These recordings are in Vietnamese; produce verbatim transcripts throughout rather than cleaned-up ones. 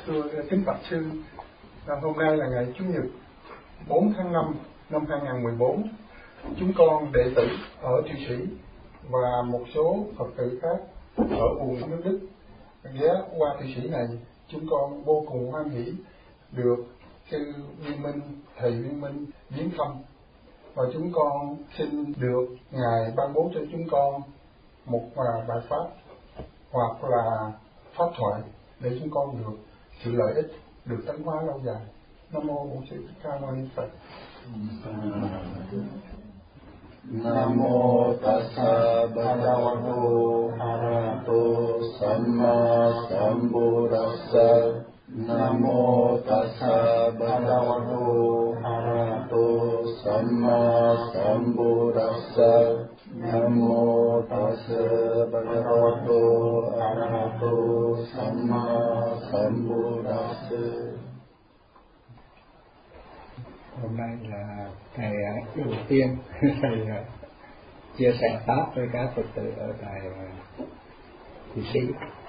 Thưa kính Bạch Sư, hôm nay là ngày Chủ nhật bốn tháng năm năm hai nghìn không trăm mười bốn. Chúng con đệ tử ở Thụy Sĩ và một số Phật tử khác ở vùng nước Đức ghé qua Thụy Sĩ này. Chúng con vô cùng hoan hỷ được sư Viên Minh, thầy Viên Minh viếng thăm, và chúng con xin được Ngài ban bố cho chúng con một bài pháp hoặc là pháp thoại để chúng con được sự lợi ích, được tấn hóa lâu dài. Nam mô Bổn Sư Thích Ca Mâu Ni Phật. Nam mô Tassa Bhagavato Arahato Samma Sambuddhassa. Nam mô Tassa Bhagavato Arahato Samma Sambuddhassa. Nam mô Tassa Bhagavato Arahato Samma Sambuddhassa. Hôm nay là ngày đầu tiên thầy chia sẻ pháp với các Phật tử ở tại Thụy Sĩ.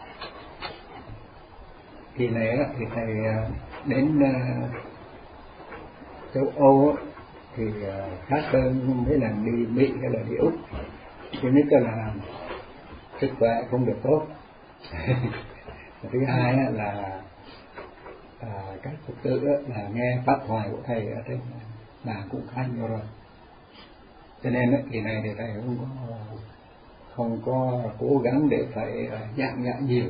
Kỳ này thì thầy đến châu Âu thì khác hơn mấy lần đi Mỹ hay là đi Úc. Thứ nhất là sức khỏe không được tốt. Thứ hai là à, các Phật tử là nghe pháp thoại của thầy ở trên mạng cũng khá nhiều rồi, cho nên kỳ này thì thầy không có không có cố gắng để phải giảng dạy nhiều,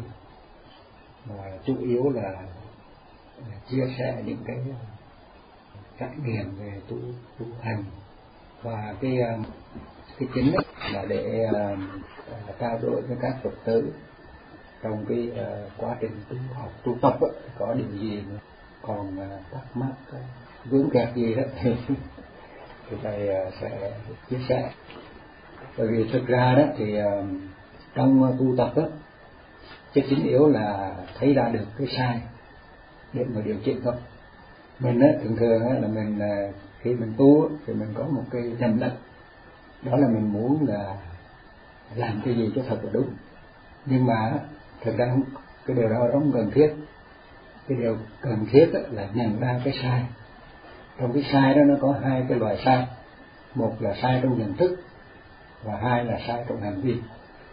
mà chủ yếu là, là chia sẻ những cái trải nghiệm về tu tu hành, và cái cái chính là để uh, trao đổi với các Phật tử trong cái uh, quá trình tu học tu tập ấy, có điều gì còn uh, thắc mắc uh, vướng kẹt gì đó thì thì thầy uh, sẽ chia sẻ. Bởi vì thực ra đó thì uh, trong uh, tu tập đó, cái chính yếu là thấy ra được cái sai để mà điều chỉnh thôi. Mình á, thường thường á, là mình uh, khi mình tu thì mình có một cái nhầm lẫn, đó là mình muốn là làm cái gì cho thật là đúng, nhưng mà thực ra cái điều đó không cần thiết. Cái điều cần thiết là nhận ra cái sai. Trong cái sai đó nó có hai cái loại sai, một là sai trong nhận thức và hai là sai trong hành vi.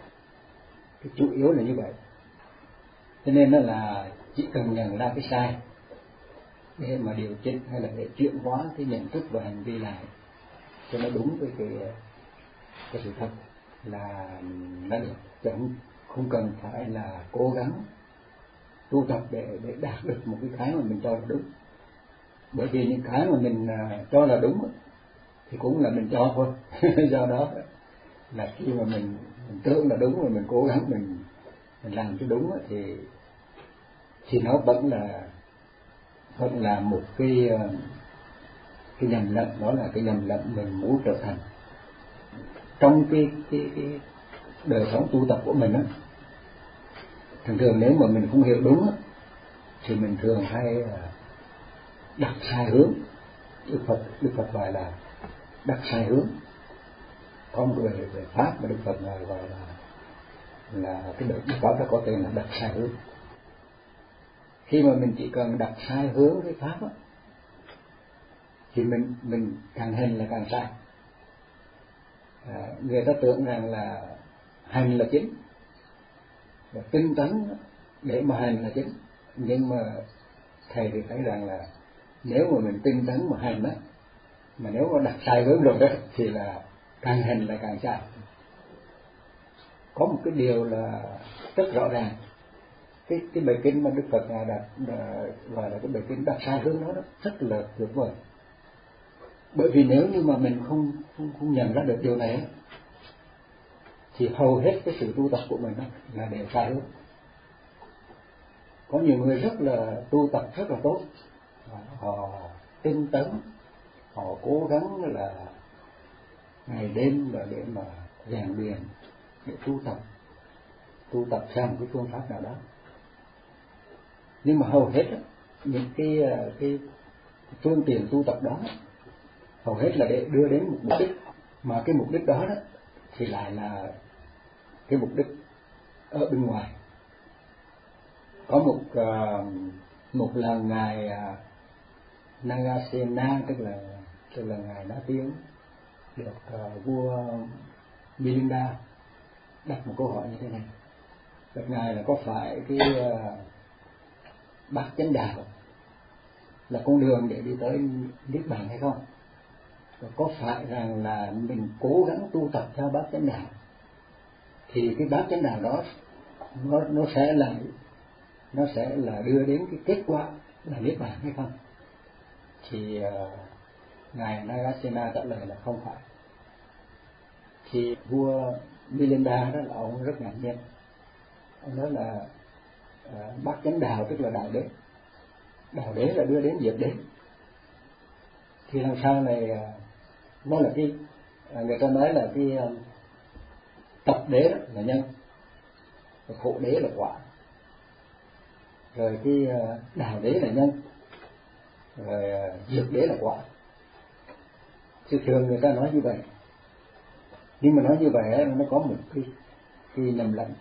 Cái chủ yếu là như vậy. Cho nên đó là chỉ cần nhận ra cái sai để mà điều chỉnh hay là để chuyển hóa cái nhận thức và hành vi lại cho nó đúng với cái cái sự thật là nó được, chứ không cần phải là cố gắng tu tập để để đạt được một cái cái mà mình cho là đúng. Bởi vì những cái mà mình uh, cho là đúng thì cũng là mình cho thôi. Do đó là khi mà mình, mình tưởng là đúng và mình cố gắng mình mình làm cho đúng thì thì nó vẫn là vẫn là một cái uh, cái nhầm lẫn, đó là cái nhầm lẫn mình muốn trở thành. Trong cái cái, cái đời sống tu tập của mình á, thường thường nếu mà mình không hiểu đúng á, thì mình thường hay đặt sai hướng. Đức Phật Đức Phật gọi là đặt sai hướng. Có một người về pháp mà Đức Phật gọi là là cái đời Đức Pháp đó có tên là đặt sai hướng. Khi mà mình chỉ cần đặt sai hướng với pháp á, thì mình mình càng hành là càng sai. À, người ta tưởng rằng là hành là chính, và tinh tấn để mà hành là chính, nhưng mà thầy thì thấy rằng là nếu mà mình tinh tấn mà hành á, mà nếu mà đặt sai hướng rồi đó thì là càng hành là càng sai. Có một cái điều là rất rõ ràng, cái cái bài kinh mà Đức Phật ngài đặt gọi là cái bài kinh đặt sai hướng đó, đó rất là tuyệt vời. Bởi vì nếu như mà mình không không, không nhận ra được điều này thì hầu hết cái sự tu tập của mình là đều sai hướng. Có nhiều người rất là tu tập rất là tốt, họ tinh tấn, họ cố gắng là ngày đêm là để mà rèn luyện, để tu tập tu tập theo một cái phương pháp nào đó. Nhưng mà hầu hết những cái cái phương tiện tu tập đó hầu hết là để đưa đến một mục đích, mà cái mục đích đó, đó thì lại là cái mục đích ở bên ngoài. Có một uh, một lần ngài Nagasena, tức là tức là ngài Đá Tiếng, được uh, vua Milinda đặt một câu hỏi như thế này: Bạch ngài là có phải cái uh, bát chánh đạo là con đường để đi tới niết bàn hay không? Và có phải rằng là mình cố gắng tu tập theo bát chánh đạo thì cái bát chánh đạo đó nó nó sẽ là nó sẽ là đưa đến cái kết quả là niết bàn hay không? Thì uh, ngài Nagasena trả lời là không phải. Thì vua Milinda đó là ông rất ngạc nhiên, ông nói là uh, bát chánh đạo tức là đạo đế, đạo đế là đưa đến diệt đế, thì làm sao này uh, nó là cái uh, người ta nói là cái uh, tập đế là nhân, khổ đế là quả, rồi cái uh, đạo đế là nhân, rồi uh, diệt đế là quả. Chứ thường người ta nói như vậy, nhưng mà nói như vậy nó có một cái cái lầm lẫn.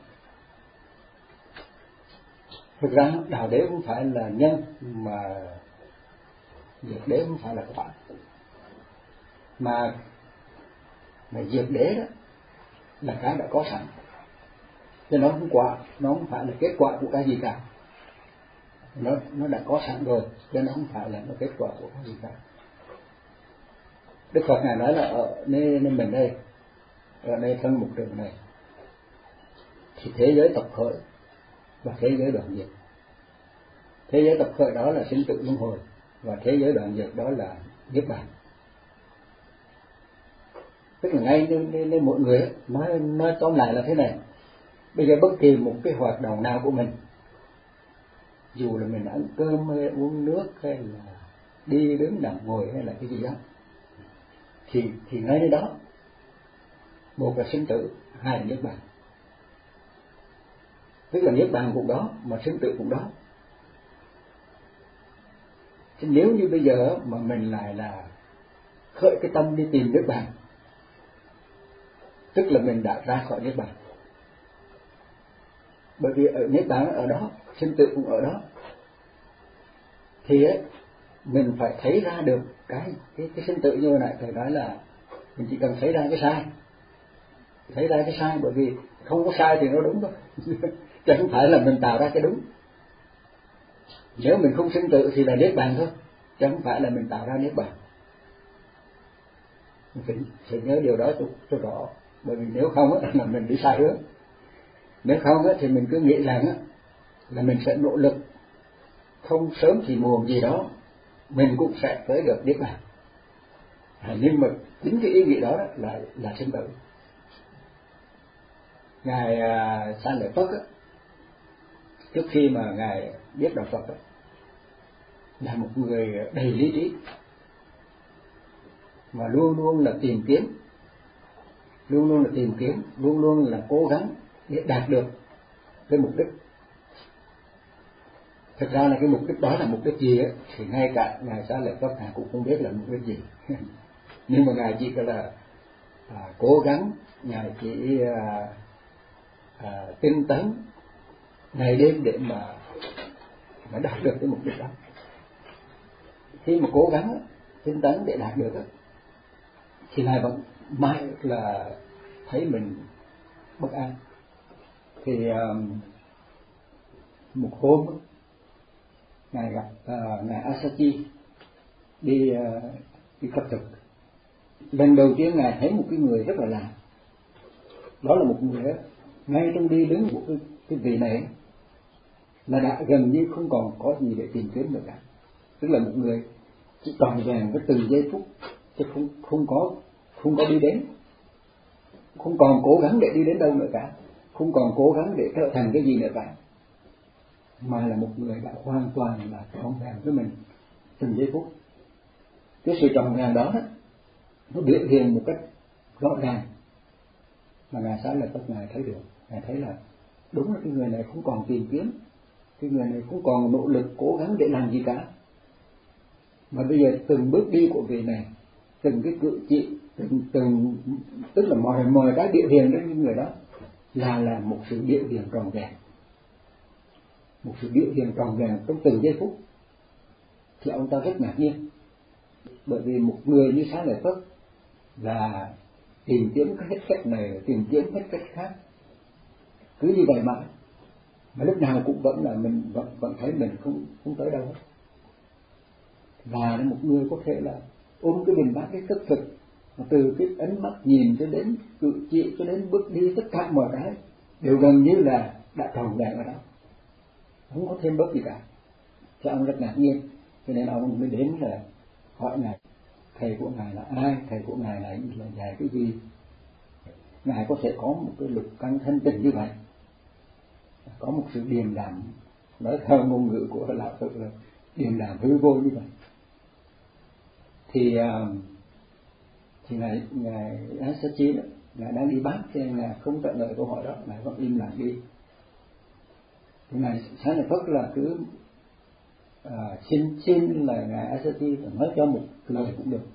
Thực ra đạo đế cũng phải là nhân, mà diệt đế cũng phải là quả. Mà mà diệt đế đó là cái đã có sẵn, chứ nó không quả, nó không phải là kết quả của cái gì cả. Nó nó đã có sẵn rồi, chứ nó không phải là nó kết quả của cái gì cả. Đức Phật ngài nói là ở nơi, nơi mình đây, ở đây thân mục trường này, thì thế giới tập khởi và thế giới đoạn diệt. Thế giới tập khởi đó là sinh tử luân hồi, và thế giới đoạn diệt đó là niết bàn. Tức là ngay nên, nên, nên mỗi người nói nói tóm lại là thế này: bây giờ bất kỳ một cái hoạt động nào của mình, dù là mình ăn cơm hay uống nước hay là đi đứng nằm ngồi hay là cái gì đó, thì thì ngay đến đó, một là sinh tử, hai là niết bàn. Tức là niết bàn cũng đó mà sinh tử cũng đó. Chứ nếu như bây giờ mà mình lại là khởi cái tâm đi tìm niết bàn, tức là mình đã ra khỏi niết bàn. Bởi vì ở niết bàn ở đó, sinh tử cũng ở đó, thì ấy, mình phải thấy ra được cái cái cái sinh tử như thế này. Thầy nói là mình chỉ cần thấy ra cái sai, thấy ra cái sai, bởi vì không có sai thì nó đúng thôi chứ không phải là mình tạo ra cái đúng. Nếu mình không sinh tử thì là niết bàn thôi, chứ không phải là mình tạo ra niết bàn. Mình phải, phải nhớ điều đó cho, cho rõ, bởi vì nếu không á, là mình đi sai hướng. Nếu không á, thì mình cứ nghĩ rằng á, là mình sẽ nỗ lực, không sớm thì muộn gì đó mình cũng sẽ tới được niết bàn. À, nhưng mà chính cái ý nghĩ đó, đó là là sinh tử. Ngài uh, Sa Lợi Phất á, trước khi mà ngài biết đạo Phật á, là một người đầy lý trí, mà luôn luôn là tìm kiếm, luôn luôn là tìm kiếm, luôn luôn là cố gắng để đạt được cái mục đích. Thực ra là cái mục đích đó là mục đích gì ấy, thì ngay cả ngài Sa Lợi Phất ngài cũng không biết là mục đích gì nhưng mà ngài chỉ là à, cố gắng, ngài chỉ à, à, tinh tấn ngày đêm để mà mà đạt được cái mục đích đó. Khi mà cố gắng tinh tấn để đạt được đó, thì ngài vẫn mãi là thấy mình bất an. Thì à, một hôm ngài gặp uh, ngài Assaji đi uh, đi khất thực. Lần đầu tiên ngài thấy một cái người rất là lạ. Đó là một người đó, ngay trong đi đứng của cái, cái vị này là đã gần như không còn có gì để tìm kiếm được cả. Tức là một người chỉ toàn vẹn với từng giây phút, chứ không không có không có đi đến, không còn cố gắng để đi đến đâu nữa cả, không còn cố gắng để trở thành cái gì nữa cả, mà là một người đã hoàn toàn là trọn vẹn với mình từng giây phút. Cái sự trọn vẹn đó, đó nó biểu hiện một cách rõ ràng mà ngài Sa Lợi Phất ngài thấy được. Ngài thấy là đúng là cái người này không còn tìm kiếm, cái người này không còn nỗ lực cố gắng để làm gì cả, mà bây giờ từng bước đi của vị này, từng cái cử chỉ, từng, từng tức là mọi mọi cái biểu hiện đến những người đó là là một sự biểu hiện trọn vẹn. một sự biểu hiện trọn vẹn trong từng giây phút, thì ông ta rất ngạc nhiên. Bởi vì một người như Xá Lợi Phất là tìm kiếm hết cách này, tìm kiếm hết cách khác, cứ như vậy mãi, mà lúc nào cũng vẫn là mình vẫn, vẫn thấy mình không không tới đâu hết. Và là một người có thể là ôm cái bình bát cái thức thực, mà từ cái ánh mắt nhìn cho đến cử chỉ cho đến bước đi, tất cả mọi cái đều gần như là đã tròn vẹn ở đó, không có thêm bớt gì cả. Cho ông rất ngạc nhiên, cho nên ông mới đến là hỏi ngài thầy của ngài là ai, thầy của ngài là là dạy cái gì. Ngài có thể có một cái lục căn thanh tịnh như vậy, có một sự điềm đạm, nói theo ngôn ngữ của lão Phật là điềm đạm hư vô như vậy. Thì thì ngài ngài Asachi đó, ngài đang đi bát cho nên ngài không trả lời câu hỏi đó, ngài vẫn im lặng đi. Thì ngài Xá Lợi Phất là cứ à, xin xin là ngài Asachi nói cho một lời cũng được.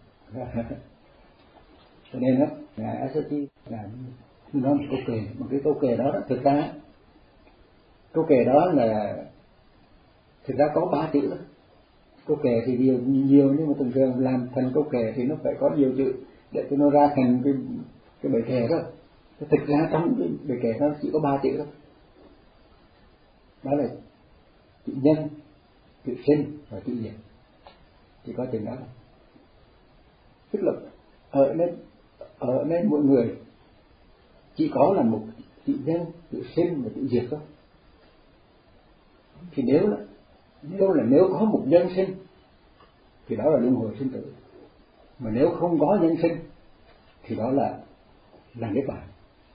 Cho nên đó ngài Asachi là nói một câu kệ, một cái câu kệ đó, đó thực ra câu kệ đó là thực ra có ba chữ đó. Câu kệ thì nhiều nhiều nhưng mà thường thường làm thành câu kệ thì nó phải có nhiều chữ để cho nó ra thành cái cái bài kệ đó. Thực ra trong cái bài kệ nó chỉ có ba chữ đó, đó là chữ nhân, chữ sinh và chữ diệt, chỉ có chừng đó. Tức là ở nên ở nên mỗi người chỉ có là một chữ nhân, chữ sinh và chữ diệt thôi. Thì nếu là nếu là nếu có một nhân sinh thì đó là luân hồi sinh tử, mà nếu không có nhân sinh thì đó là là niết bàn.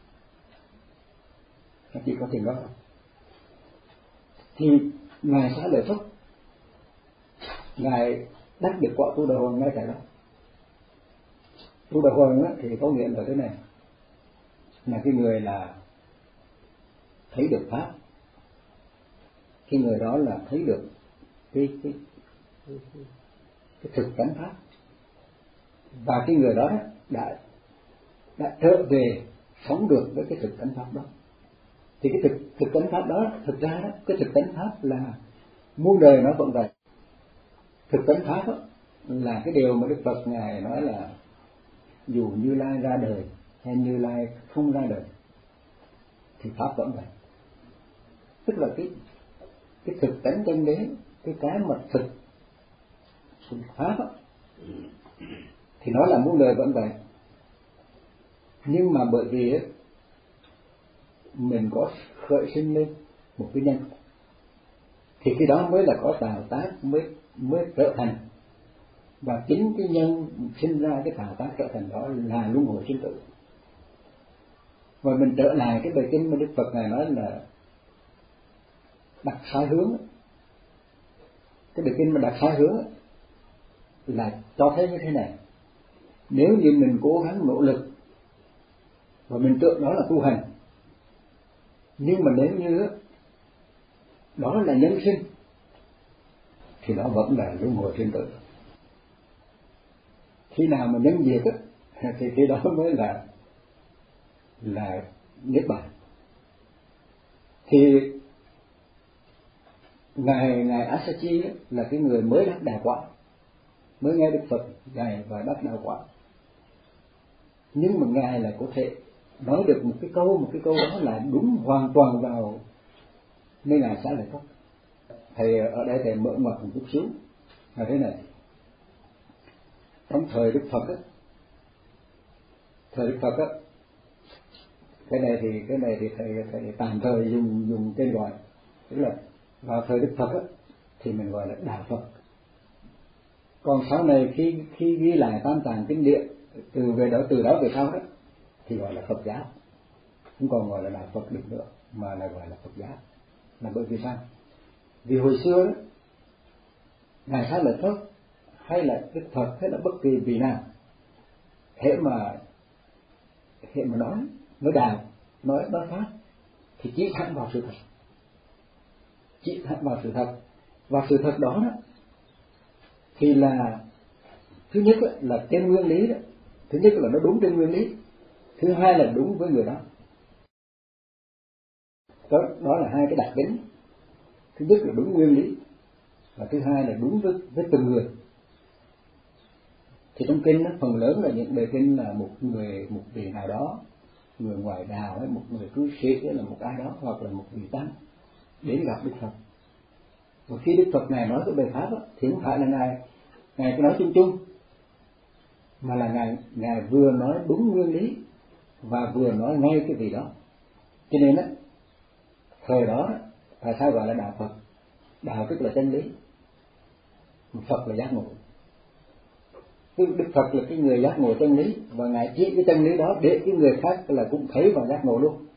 Nó chỉ có chừng đó. Thì ngài Xá Lợi Phất ngài đắc được quả tu đà hoàng ngay tại đó. Tu đà hoàng thì có nghĩa là thế này, là cái người là thấy được pháp, cái người đó là thấy được cái cái cái, cái, cái thực tánh pháp, và cái người đó đã đã trở về sống được với cái thực tánh pháp đó. Thì cái thực thực tánh pháp đó, thực ra đó, cái thực tánh pháp là muôn đời nó vẫn vậy. Thực tánh pháp đó, là cái điều mà Đức Phật ngài nói là dù Như Lai ra đời hay Như Lai không ra đời thì pháp vẫn vậy. Tức là cái cái thực tánh chân đế, cái cái mà thực thực pháp đó, thì nó là muôn đời vẫn vậy. Nhưng mà bởi vì ấy, mình có khởi sinh lên một cái nhân, thì cái đó mới là có tạo tác, mới mới trở thành. Và chính cái nhân sinh ra cái tạo tác trở thành đó là luân hồi sinh tử. Và mình trở lại cái bài kinh mà Đức Phật ngài nói là đặt sai hướng. Cái bài kinh mà đặt sai hướng là cho thấy như thế này: nếu như mình cố gắng nỗ lực và mình tưởng đó là tu hành, nhưng mà nếu như đó là nhân sinh thì đó vẫn là luân hồi sinh tử. Khi nào mà nhân diệt á, thì khi đó mới là là niết bàn. Thì ngài ngài Asachi là cái người mới đắc đạo quả, mới nghe Đức Phật dạy và đắc đạo quả, nhưng mà ngài lại có thể nói được một cái câu, một cái câu đó là đúng hoàn toàn vào nơi ngài Xá Lợi Phất. Thầy ở đây thầy mở ngoặt một chút xíu là thế này: trong thời Đức Phật á, thời Đức Phật á, cái này thì cái này thì thầy thầy tạm thời dùng dùng tên gọi, tức là vào thời Đức Phật á, thì mình gọi là đạo Phật. Còn sau này khi khi ghi lại Tam Tạng Kinh Điển từ về đó từ đó về sau đó thì gọi là Phật giáo, không còn gọi là đạo Phật được nữa, mà là gọi là Phật giáo. Là bởi vì sao? Vì hồi xưa đó, ngài Xá Lợi Phất hay là Đức Phật hay là bất kỳ vị nào, hễ mà hễ mà nói nói đạo, nói nói pháp thì chỉ thẳng vào sự thật, chỉ thẳng vào sự thật. Và sự thật đó, đó thì là thứ nhất là trên nguyên lý đó, thứ nhất là nó đúng trên nguyên lý, thứ hai là đúng với người đó. Đó, đó là hai cái đặc tính. Thứ nhất là đúng nguyên lý, và thứ hai là đúng với, với từng người. Thì trong kinh đó, phần lớn là những bài kinh là một người, một vị nào đó, người ngoại đạo hay một người cư sĩ hay là một ai đó, hoặc là một vị tăng đến gặp Đức Phật. Và khi Đức Phật Ngài nói cái bài pháp đó, thì không phải là Ngài Ngài cứ nói chung chung, mà là Ngài Ngài vừa nói đúng nguyên lý và vừa nói ngay cái gì đó. Cho nên đó, thời đó tại sao gọi là đạo Phật? Đạo tức là chân lý, Phật là giác ngộ. Đức Phật là cái người giác ngộ chân lý, và Ngài chỉ cái chân lý đó để cái người khác là cũng thấy và giác ngộ luôn.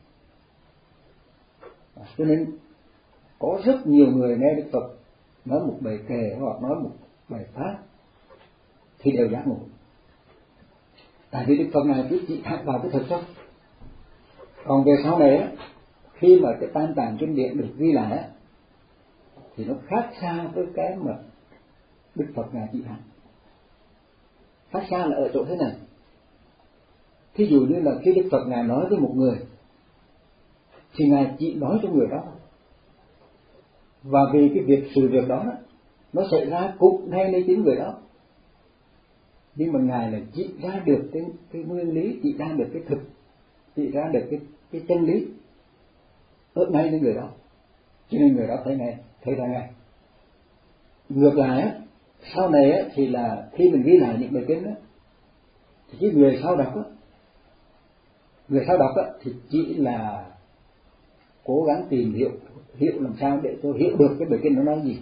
Cho nên có rất nhiều người nghe Đức Phật nói một bài kệ hoặc nói một bài pháp thì đều giác ngộ. Tại vì Đức Phật Ngài chỉ chỉ thẳng vào cái thực thôi. Còn về sau này á, khi mà cái Tam Tạng Kinh Điển được ghi lại á, thì nó khác xa với cái mà Đức Phật Ngài chỉ thẳng. Khác xa là ở chỗ thế này. Thí dụ như là khi Đức Phật Ngài nói với một người thì Ngài chỉ nói cho người đó, và vì cái việc sự việc đó nó xảy ra cũng ngay nơi chính người đó, nhưng mà Ngài là chỉ ra được cái, cái nguyên lý, chỉ ra được cái thực, chỉ ra được cái, cái chân lý ở ngay nơi người đó, cho nên người đó thấy ngay, thấy ra ngay. Ngược lại á, sau này á, thì là khi mình ghi lại những bài kinh á, thì cái người sau đọc á, người sau đọc á, thì chỉ là cố gắng tìm hiểu hiểu làm sao để tôi hiểu được cái bài kinh nó nói gì.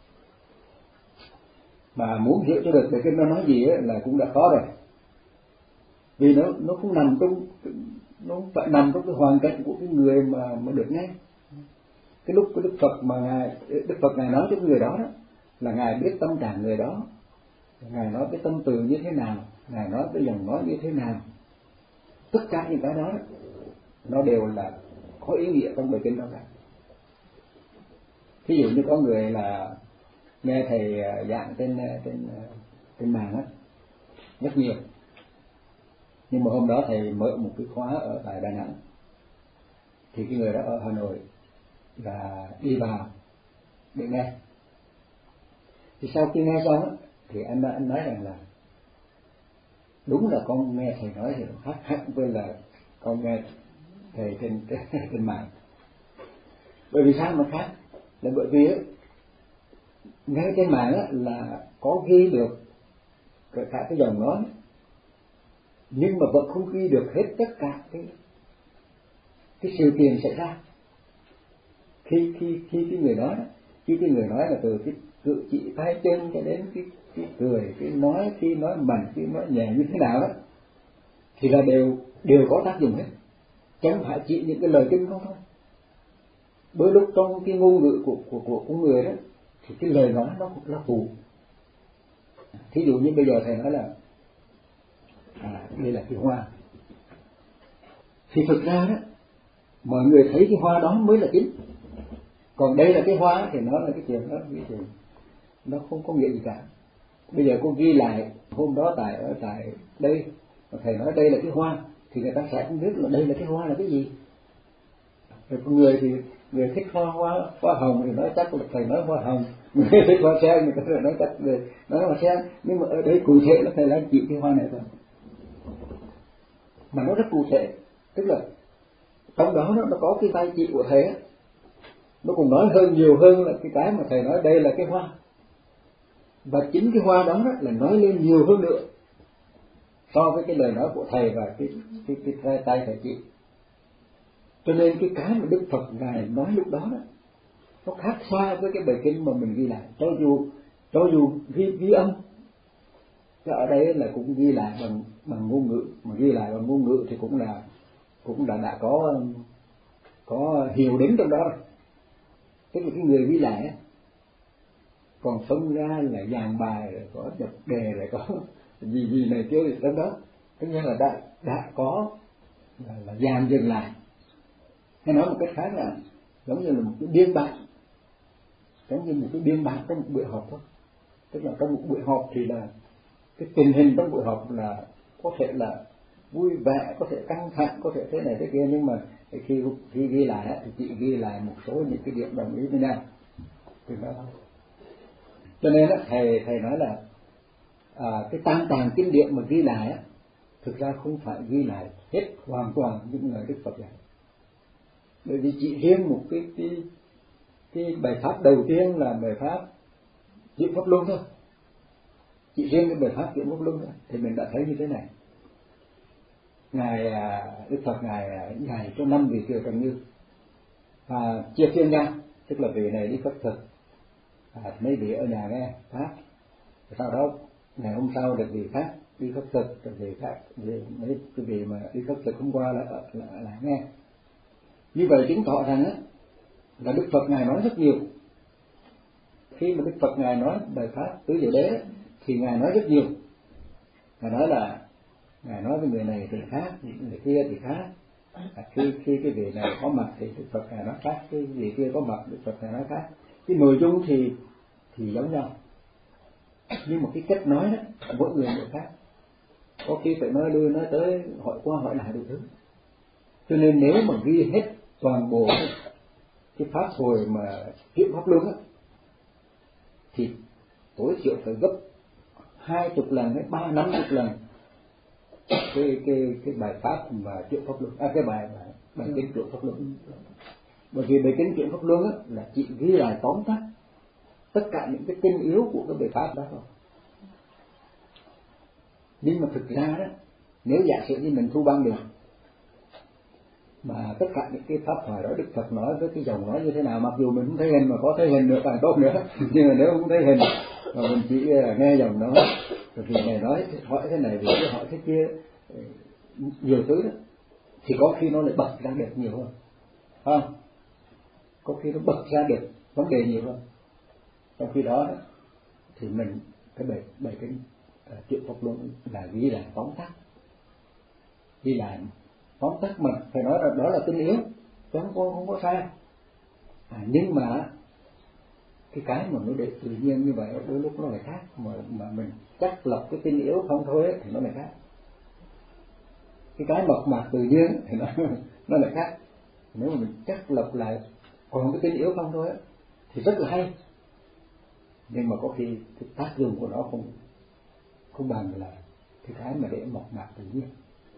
Mà muốn hiểu cho được bài kinh nó nói gì á, là cũng đã khó rồi, vì nó nó không nằm trong, nó không phải nằm trong cái hoàn cảnh của cái người mà mà được nghe. Cái lúc cái Đức Phật mà ngài Đức Phật ngài nói cho người đó đó, là ngài biết tâm trạng người đó, ngài nói cái tâm từ như thế nào, ngài nói cái dòng nói như thế nào, tất cả những cái đó nó đều là có ý nghĩa trong bài kinh đó cả. Ví dụ như có người là nghe thầy giảng trên trên trên mạng á rất nhiều, nhưng mà hôm đó thầy mở một cái khóa ở tại Đà Nẵng, thì cái người đó ở Hà Nội là đi vào để nghe. Thì sau khi nghe xong á, thì anh anh nói rằng là đúng là con nghe thầy nói thì nó khác hẳn với là con nghe thầy trên trên mạng. Bởi vì sao nó khác? Là bởi vì á, nghe trên mạng á, là có ghi được cả cái dòng nói, nhưng mà vẫn không ghi được hết tất cả cái cái sự kiện xảy ra khi khi khi cái người nói, khi cái người nói là từ cái cử chỉ tay chân cho đến cái cái cười, cái nói, khi nói mạnh, khi nói nhẹ như thế nào đó, thì là đều đều có tác dụng hết, chứ không phải chỉ những cái lời kinh không thôi. Đôi lúc trong cái ngôn ngữ của của của con người đó, thì cái lời nói nó cũng là phụ. Thí dụ như bây giờ thầy nói là à, đây là cái hoa, thì thực ra đó mọi người thấy cái hoa đó mới là chính, còn đây là cái hoa thì nó là cái chuyện đó, cái chuyện nó không có nghĩa gì cả. Bây giờ cô ghi lại hôm đó tại ở tại đây, thầy nói đây là cái hoa, thì người ta sẽ không biết là đây là cái hoa là cái gì. Rồi con người thì người thích hoa hoa hoa hồng thì nói chắc là thầy nói hoa hồng, người thích hoa sen người ta nói chắc người nói hoa sen, nhưng mà ở đây cụ thể là thầy đang chỉ cái hoa này thôi, mà nó rất cụ thể, tức là trong đó nó, nó có cái vai chỉ của thầy á, nó còn nói hơn nhiều hơn là cái cái mà thầy nói đây là cái hoa, và chính cái hoa đó, đó là nói lên nhiều hơn nữa so với cái lời nói của thầy và cái cái cái, cái tay thầy chỉ. Cho nên cái cái mà Đức Phật ngài nói lúc đó, đó nó khác xa với cái bài kinh mà mình ghi lại, cho dù cho dù ghi ghi âm, ở đây là cũng ghi lại bằng bằng ngôn ngữ, mà ghi lại bằng ngôn ngữ thì cũng là cũng đã đã có có hiểu đến trong đó rồi, tức là cái người ghi lại á, còn phân ra là dàn bài rồi có nhập đề rồi có gì gì này kia thì trong đó, tất nhiên là đã đã có là, là dàn dừng lại. Hay nói một cách khác là giống như là một cái biên bản, giống như một cái biên bản trong một buổi họp thôi. Tức là trong một buổi họp thì là cái tình hình trong buổi họp là có thể là vui vẻ, có thể căng thẳng, có thể thế này thế kia, nhưng mà khi khi ghi lại thì chị ghi lại một số những cái điểm đồng ý với nhau, Chừng đó thôi. Cho nên á, thầy thầy nói là à, cái tam tàng kinh điển mà ghi lại á, thực ra không phải ghi lại hết hoàn toàn những lời Đức Phật dạy. Bởi vì chỉ riêng một cái cái cái bài pháp đầu tiên là bài pháp Chuyển Pháp Luân thôi, chỉ riêng cái bài pháp Chuyển Pháp Luân thôi, thì mình đã thấy như thế này. Ngài Đức Phật ngài ngài cho năm vị kiều trần như và chia phiên nhau, tức là vị này đi khất thực, à, mấy vị ở nhà nghe pháp, sau đó ngày hôm sau được vị khác đi khất thực, rồi vị khác về mấy cái vị mà đi khất thực hôm qua là là, là, là nghe. Như vậy chứng tỏ rằng á là Đức Phật ngài nói rất nhiều. Khi mà Đức Phật ngài nói bài pháp tứ diệu đế thì ngài nói rất nhiều. Ngài nói là ngài nói với người này thì khác, người kia thì khác. À, khi khi cái vị này có mặt thì Đức Phật ngài nói khác, cái vị kia có mặt Đức Phật ngài nói khác. Cái nội dung thì thì giống nhau, nhưng mà cái cách nói đó mỗi người một khác. Có khi phải nói lui nói tới, hỏi qua hỏi lại đủ thứ. Cho nên nếu mà ghi hết toàn bộ cái, cái pháp hồi mà Chuyển Pháp Luân á, thì tối thiểu phải gấp hai chục lần hay ba năm chục lần cái cái cái bài pháp mà Chuyển Pháp Luân, à, cái bài bài, bài kinh Chuyển Pháp Luân. Bởi vì bài kinh Chuyển Pháp Luân á là chỉ ghi lại tóm tắt tất cả những cái tinh yếu của cái bài pháp đó thôi. Nhưng mà thực ra đó, nếu giả sử như mình thu băng được mà tất cả những cái pháp thoại đó Đức Phật nói với cái dòng nói như thế nào, mặc dù mình không thấy hình, mà có thấy hình nữa càng tốt nữa, nhưng mà nếu không thấy hình mà mình chỉ nghe dòng nói, rồi vì này nói hỏi thế này, vì cái hỏi thế kia, nhiều thứ đó, thì có khi nó lại bật ra được nhiều hơn, không? Có khi nó bật ra được vấn đề nhiều hơn. Trong khi đó, đó thì mình cái bài bài kinh uh, Chuyển Pháp Luân là ghi là tóm tắt, ghi là tóm tắt, mình phải nói là đó là tinh yếu, chứ không có không có sai. À, nhưng mà cái cái mà nó để tự nhiên như vậy đôi lúc nó lại khác, mà mà mình chắc lọc cái tinh yếu không thôi ấy, thì nó lại khác. Cái cái mộc mạc tự nhiên thì nó nó lại khác. Nếu mà mình chắc lọc lại còn cái tinh yếu không thôi ấy, thì rất là hay, nhưng mà có khi cái tác dụng của nó không không bằng là cái cái mà để mộc mạc tự nhiên.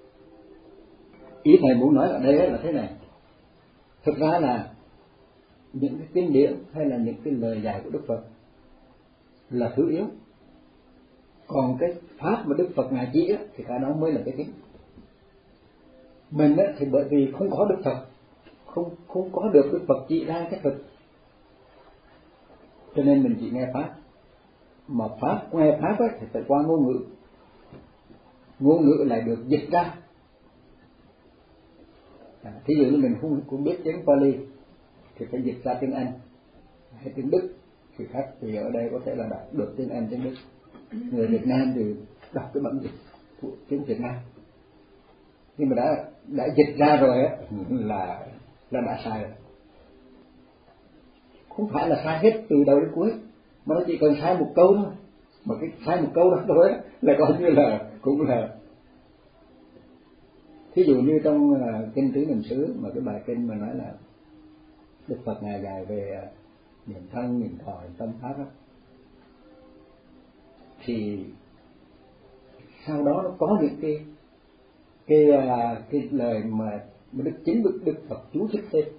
Ý thầy muốn nói ở đây là thế này, thực ra là những cái kinh điển hay là những cái lời dạy của Đức Phật là thứ yếu, còn cái pháp mà Đức Phật ngài chỉ thì cái đó mới là cái chính. Mình thì bởi vì không có Đức Phật, không không có được Đức Phật chỉ ra cái thực, cho nên mình chỉ nghe pháp. Mà pháp nghe pháp ấy, thì phải qua ngôn ngữ, ngôn ngữ lại được dịch ra. À, thí dụ như mình không cũng biết tiếng Pali thì phải dịch ra tiếng Anh hay tiếng Đức, thì khác thì ở đây có thể là đọc được tiếng Anh, tiếng Đức. Người Việt Nam thì đọc cái bản dịch của tiếng Việt Nam, nhưng mà đã đã dịch ra rồi á là là đã sai rồi. Không phải là sai hết từ đầu đến cuối, mà nó chỉ cần sai một câu thôi, mà cái sai một câu đó thôi là coi như là cũng là. Thí dụ như trong uh, kinh Tứ Niệm xứ, mà cái bài kinh mà nói là Đức Phật ngài dạy về uh, niệm thân, niệm thọ, tâm pháp đó, thì sau đó nó có những cái cái uh, cái lời mà Đức chính Đức Đức Phật chú thích thêm.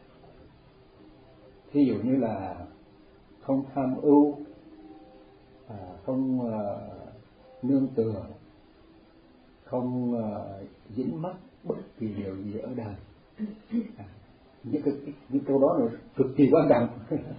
Thí dụ như là không tham ưu, à, không uh, nương tựa, không uh, dính mắc bất kỳ điều gì ở đời. À, những cái những câu đó là cực kỳ quan trọng.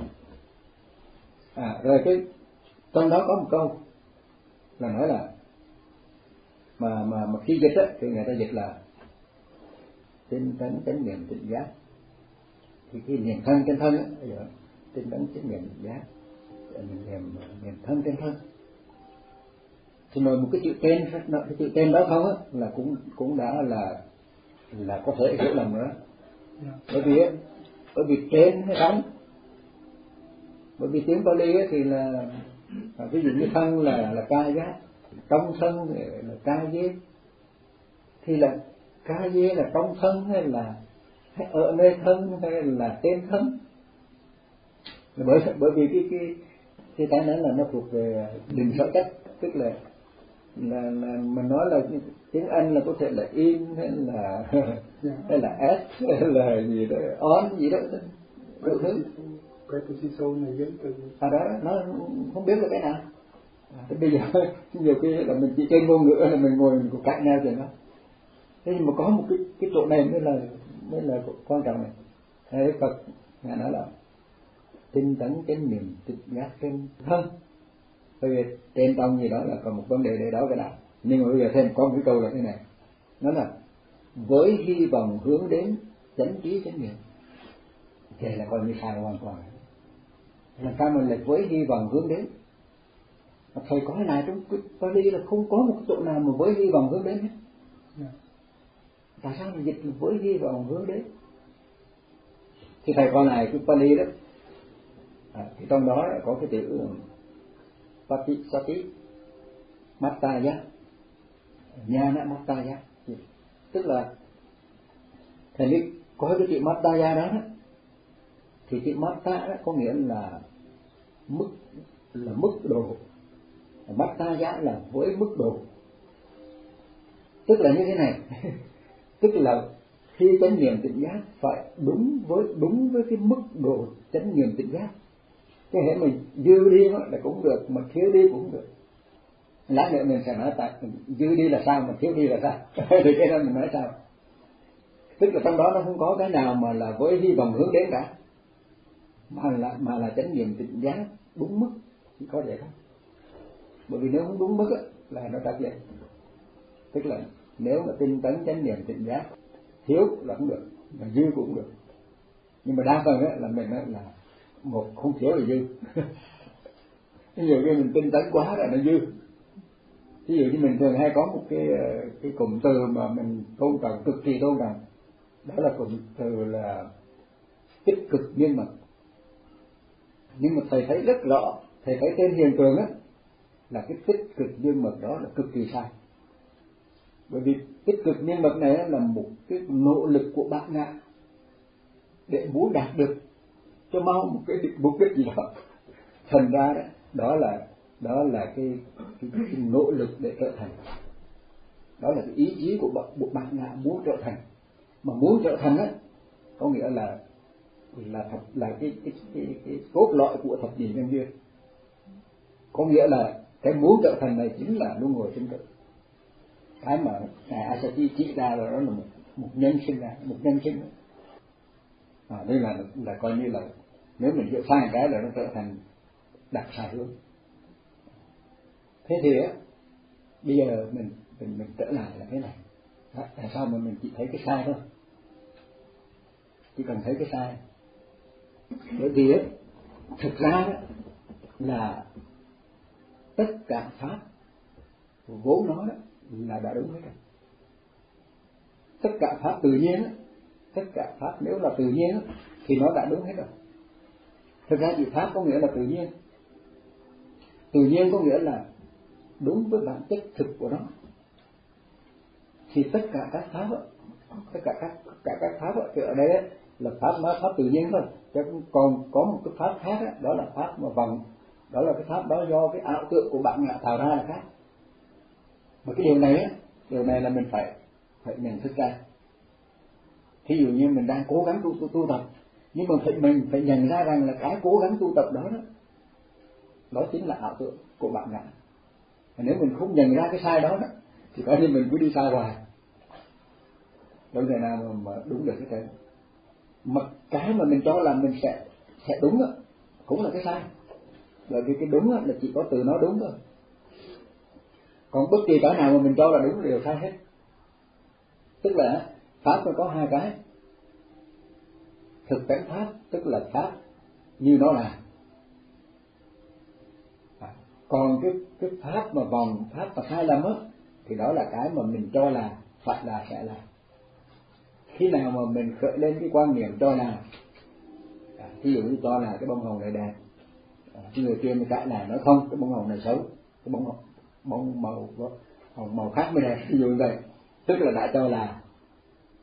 À, rồi cái trong đó có một câu là nói là mà mà mà khi dịch á thì người ta dịch là tinh tấn chánh niệm tỉnh giác. Thì khi niệm thân trên thân á, bây giờ tinh tấn chánh niệm tỉnh giác, mình niệm niệm thân trên thân. Thì nói một cái chữ tên, cái chữ tên đó không á là cũng cũng đã là là có thể hiểu lầm nữa. Bởi vì bởi vì trên hay thân, bởi vì tiếng Pali thì là ví dụ như thân là là ca giác, trong thân là ca dế, thì là ca dế là trong thân hay là hay ở nơi thân hay là tên thân. bởi bởi vì cái cái cái cái đó là nó thuộc về định sở cách, tức là là là mình nói là tiếng Anh là có thể là in hay là hay là s hay là gì đó on gì đó đủ thứ. Preposition này giống từ à đó nó không biết là cái nào. Thế bây giờ nhiều khi là mình chỉ trên ngôn ngữ là mình ngồi mình cũng cãi nhau chuyện đó. Thế nhưng mà có một cái cái chỗ này mới là mới là quan trọng này. Thế Phật ngài nói là tinh tấn chánh niệm tịch giác trên thân. Bây giờ trên tông gì đó là còn một vấn đề để đó cái nào. Nhưng mà bây giờ thêm có một cái câu là thế này, nó là với hy vọng hướng đến chánh trí chánh niệm. Vậy là coi như sai hoàn toàn. Làm sao mình lại với hy vọng hướng đến? Thầy có này trong cái Pali là không có một chỗ nào mà với hy vọng hướng đến hết. Yeah. Tại sao mình dịch với hy vọng hướng đến? Thì thầy coi này cái Pali đó, à, thì trong đó có cái chữ Pati Sati Mattaya Nhana Mattaya, tức là thầy biết có cái chữ Mattaya đó, đó thì chữ Matta đó có nghĩa là mức là mức độ, Mattaya là với mức độ, tức là như thế này tức là khi chánh niệm tỉnh giác phải đúng với đúng với cái mức độ chánh niệm tỉnh giác. Cái hệ mình dư đi đó là cũng được, mà thiếu đi cũng được. Lát nữa mình sẽ nói tại dư đi là sao mà thiếu đi là sao thì cái đó mình nói sao. Tức là trong đó nó không có cái nào mà là với hy vọng hướng đến cả, mà là mà là chánh niệm tỉnh giác đúng mức, chỉ có vậy thôi. Bởi vì nếu không đúng mức á, là nó tắt lên. Tức là nếu mà tinh tấn chánh niệm tỉnh giác thiếu là không được, mà dư cũng được. Nhưng mà đa phần á là mình á là một không thiếu là dư. Nhiều khi mình tinh tấn quá là nó dư. Ví dụ như mình thường hay có một cái cái cụm từ mà mình tôn trọng, cực kỳ tôn trọng, đó là cụm từ là tích cực miên mật. Nhưng mà thầy thấy rất rõ, thầy thấy trên hiện trường á là cái tích cực miên mật đó là cực kỳ sai. Bởi vì tích cực miên mật này là một cái nỗ lực của bạn ngạ để muốn đạt được cho mau một cái mục đích gì đó. Thành ra đó, đó là đó là cái, cái, cái nỗ lực để trở thành, đó là cái ý chí của một bạn ngạ muốn trở thành. Mà muốn trở thành á có nghĩa là là thập, là cái cái cái, cái cốt lõi của thập nhị nhân duyên. Có nghĩa là cái muốn trở thành này chính là luân hồi sinh tử. Cái mà ngài Asati chỉ ra là đó là một, một nhân sinh ra, một nhân sinh. À, đây là là coi như là nếu mình hiểu sai cái là nó trở thành đặt sai hướng. Thế thì á bây giờ mình mình mình trở lại là thế này. Tại sao mà mình chỉ thấy cái sai thôi? Chỉ cần thấy cái sai. Bởi vì á thực ra đó là tất cả pháp vốn nó đó là đã đúng hết rồi. Tất cả pháp tự nhiên á, tất cả pháp nếu là tự nhiên á, thì nó đã đúng hết rồi. Thực ra chữ pháp có nghĩa là tự nhiên. Tự nhiên có nghĩa là đúng với bản chất thực của nó. Thì tất cả các pháp á, tất cả các tất cả các pháp á, thì ở đây á, là pháp nói pháp tự nhiên thôi. Chứ còn có một cái pháp khác á, đó là pháp mà vòng, đó là cái pháp đó do cái ảo tượng của bạn ngạ tạo ra là khác. Mà cái điều này á, điều này là mình phải phải nhận thức ra. Thí dụ như mình đang cố gắng tu, tu, tu tập, nhưng mà phải, mình phải nhận ra rằng là cái cố gắng tu tập đó đó, đó chính là ảo tượng của bạn ngạ. Và nếu mình không nhận ra cái sai đó, đó thì coi như mình cứ đi sai hoài, đâu thể nào mà, mà đúng được cái trơn. Mà cái mà mình cho là mình sẽ sẽ đúng đó, cũng là cái sai. Bởi vì cái đúng đó, là chỉ có từ nó đúng thôi. Còn bất kỳ cái nào mà mình cho là đúng đều sai hết. Tức là pháp nó có hai cái. Thực tánh pháp tức là pháp như nó là. À, còn cái cái pháp mà vòng, pháp mà sai lầm á, thì đó là cái mà mình cho là phải là sẽ là. Khi nào mà mình khởi lên cái quan niệm cho là, à, ví dụ như cho là cái bông hồng này đẹp, à, cái người kia mới cãi lại nói không, cái bông hồng này xấu, cái bông hồng bông màu hồng màu khác mới đẹp, ví dụ như vậy, tức là đã cho là.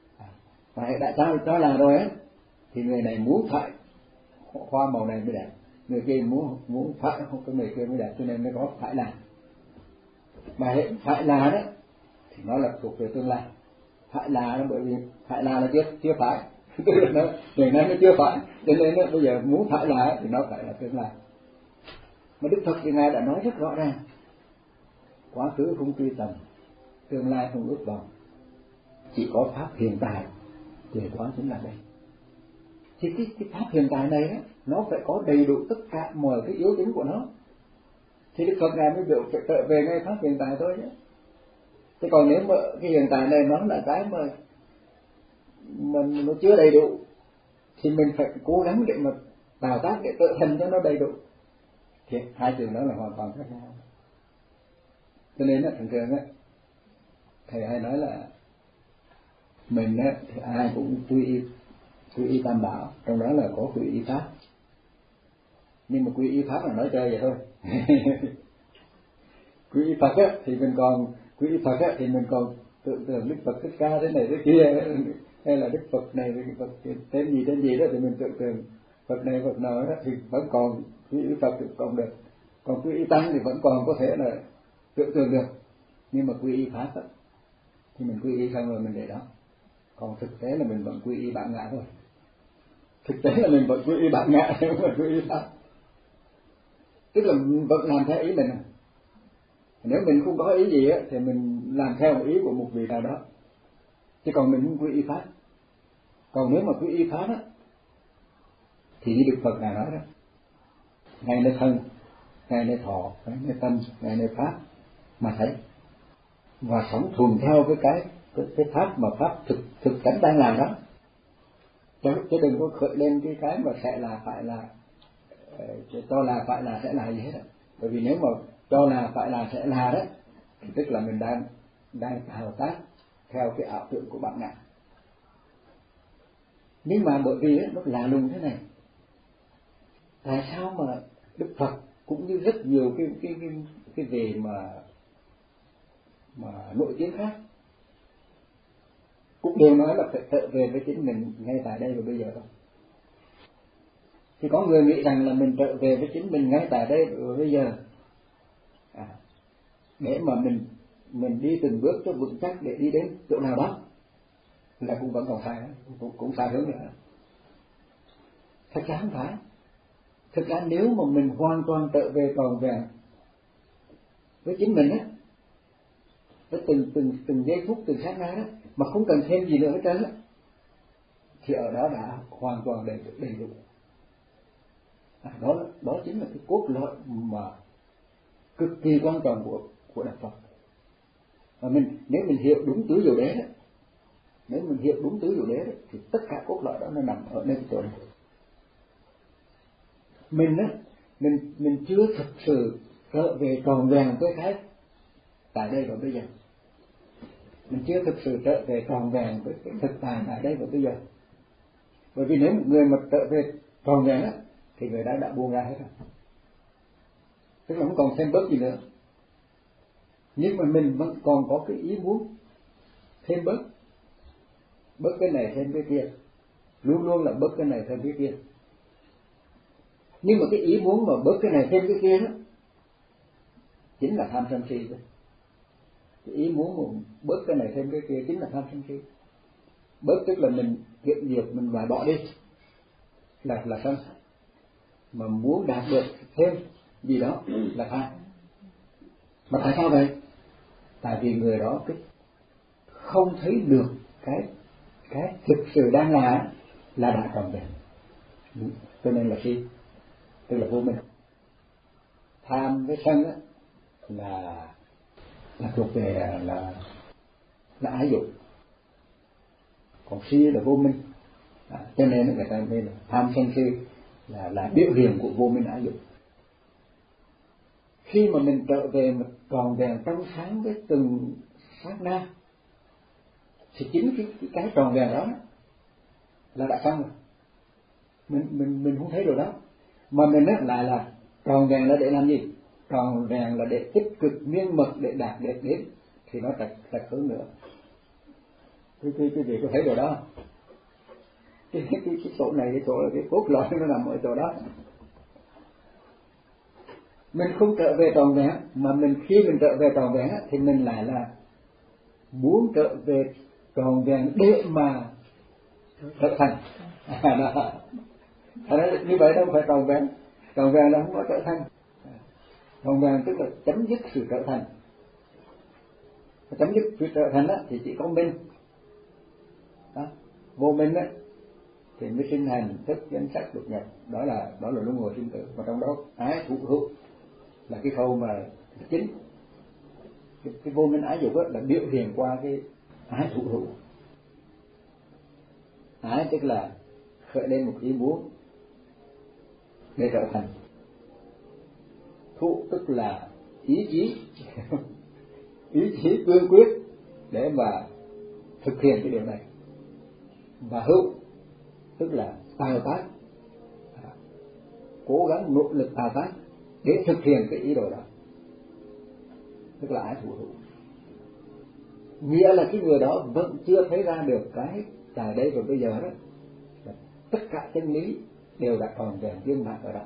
Mà đã cho cho là rồi á, thì người này muốn phải hoa màu này mới đẹp, người kia muốn muốn phải không có người kia mới đạt, cho nên mới có phải là. Mà hệ phải là đó thì nó là thuộc về tương lai. Phải là nó bởi vì phải là nó chưa chưa phải, tức là nó ngày nay nó chưa phải, cho nên nó bây giờ muốn phải là thì nó phải là tương lai. Mà Đức Phật thì ngài đã nói rất rõ ràng, quá khứ không truy tầm, tương lai không ước vọng, chỉ có pháp hiện tại thì đó chính là đây. Thì cái, cái pháp hiện tại này đó, nó phải có đầy đủ tất cả mọi cái yếu tính của nó, thì Đức Phật ngài mới biểu phải trở về ngay pháp hiện tại thôi nhé. Thế còn nếu mà cái hiện tại này nó là cái mà mình nó chưa đầy đủ thì mình phải cố gắng để mà tạo tác để tự thành cho nó đầy đủ. Thì hai trường đó là hoàn toàn khác nhau. Cho nên á, thường thường á, thầy hay nói là mình á, thì ai cũng quy y quy y tam bảo, trong đó là có quy y pháp. Nhưng mà quy y pháp là nói chơi vậy thôi. Quy y Phật á, thì mình còn quy y Phật á, thì mình còn tưởng tượng Đức Phật Thích Ca thế này thế kia, hay là Đức Phật này Phật tên gì tên gì đó thì mình tưởng tượng Phật này Phật nào đó thì vẫn còn quy y Phật thì còn được, còn quy y tăng thì vẫn còn có thể là tưởng tượng được. Nhưng mà quy y pháp á, thì mình quy y xong rồi mình để đó, còn thực tế là mình vẫn quy y bản ngã thôi. Thực tế là mình vẫn quy y bản ngã, không phải quy y pháp, tức là mình vẫn làm theo ý mình. Nếu mình không có ý gì á, thì mình làm theo ý của một vị nào đó, chứ còn mình không quy y pháp. Còn nếu mà quy y pháp á, thì như Đức Phật ngài nói đó, ngay nơi thân, ngay nơi thọ, ngay nơi tâm, ngay nơi pháp mà thấy, và sống thuần theo với cái cái, cái pháp mà pháp thực thực cảnh đang làm đó, chứ, chứ đừng có khởi lên cái cái mà sẽ là phải là cho là phải là sẽ là gì hết. Bởi vì nếu mà cho là phải là sẽ là đó, thì tức là mình đang đang thao tác theo cái ảo tưởng của bản ngã. Nhưng mà bởi vì nó lạ lùng thế này, tại sao mà Đức Phật cũng như rất nhiều cái cái cái cái về mà mà nội tiếng khác cũng đều nói là phải trở về với chính mình ngay tại đây và bây giờ thôi. Thì có người nghĩ rằng là mình trở về với chính mình ngay tại đây và bây giờ, à, để mà mình mình đi từng bước cho vững chắc để đi đến chỗ nào đó, là cũng vẫn còn sai, cũng cũng sai hướng nữa. Thật ra không phải. Thực ra nếu mà mình hoàn toàn trở về trọn vẹn với chính mình á, với từng từng từng giây phút từng sát na đó, mà không cần thêm gì nữa hết trơn á, thì ở đó đã hoàn toàn đầy đầy đủ. À, đó đó chính là cái cốt lõi mà cực kỳ quan trọng của của Đạo Phật. Và mình nếu mình hiểu đúng tứ diệu đế đó, nếu mình hiểu đúng tứ diệu đế đó, thì tất cả cốt lõi đó nó nằm ở nơi cái chỗ này. Mình á, mình mình chưa thực sự trở về tròn vẹn với cái tại đây và bây giờ. Mình chưa thực sự trở về tròn vẹn với cái thực tại tại đây và bây giờ. Bởi vì nếu một người mà trở về tròn vẹn á, thì người đã đã buông ra hết rồi, tức là không còn thêm bớt gì nữa. Nhưng mà mình vẫn còn có cái ý muốn thêm bớt, bớt cái này thêm cái kia, luôn luôn là bớt cái này thêm cái kia. Nhưng mà cái ý muốn mà bớt cái này thêm cái kia đó chính là tham sân si thôi. Cái ý muốn mà bớt cái này thêm cái kia chính là tham sân si. Bớt tức là mình kiện diệt, mình loại bỏ đi là là sân. Mà muốn đạt được thêm gì đó là tham. Mà tại sao vậy? Tại vì người đó cái không thấy được cái cái thực sự đang là là đã tròn vẹn, cho nên là si, tức là vô minh. Tham với sân á là là thuộc về là là ái dục, còn si là vô minh. À, cho nên người ta nói là tham sân si là là biểu hiện của vô minh ái dục. Khi mà mình trở về mà tròn vẹn trong sáng với từng sát na, thì chính cái cái, cái tròn vẹn đó là đã xong rồi. Mình mình mình không thấy được đó, mà mình nói lại là tròn vẹn là để làm gì? Tròn vẹn là để tích cực miên mật để đạt được đến, thì nó trật trật hướng nữa. Cái cái cái gì có thấy được đó? Cái cái cái chỗ này cái chỗ là cái cốt lõi nó nằm ở chỗ đó. mình không trở về trọn vẹn, mà mình khi mình trở về trọn vẹn thì mình lại là muốn trở về trọn vẹn để mà trở thành. Đó. Như vậy đâu phải trọn vẹn. Trọn vẹn là không có trở thành. Trọn vẹn tức là chấm dứt sự trở thành. Chấm dứt sự trở thành đó, thì chỉ có minh. Đó. Vô minh đó, thì mới sinh hành thức danh sắc lục nhập. Đó là đó là luân hồi sinh tử. Và trong đó ái thủ hữu là cái khâu mà chính. Cái, cái vô minh ái dục đó là biểu hiện qua cái ái thủ hữu. Ái tức là khởi lên một ý muốn để trở thành. Thụ tức là ý chí ý chí cương quyết để mà thực hiện cái điều này. Và hữu tức là tạo tác, cố gắng nỗ lực tạo tác để thực hiện cái ý đồ đó, tức là ái thủ hữu. Nghĩa là cái người đó vẫn chưa thấy ra được cái tại đây và bây giờ đó, tất cả chân lý đều đã còn vẹn viên mãn ở đó,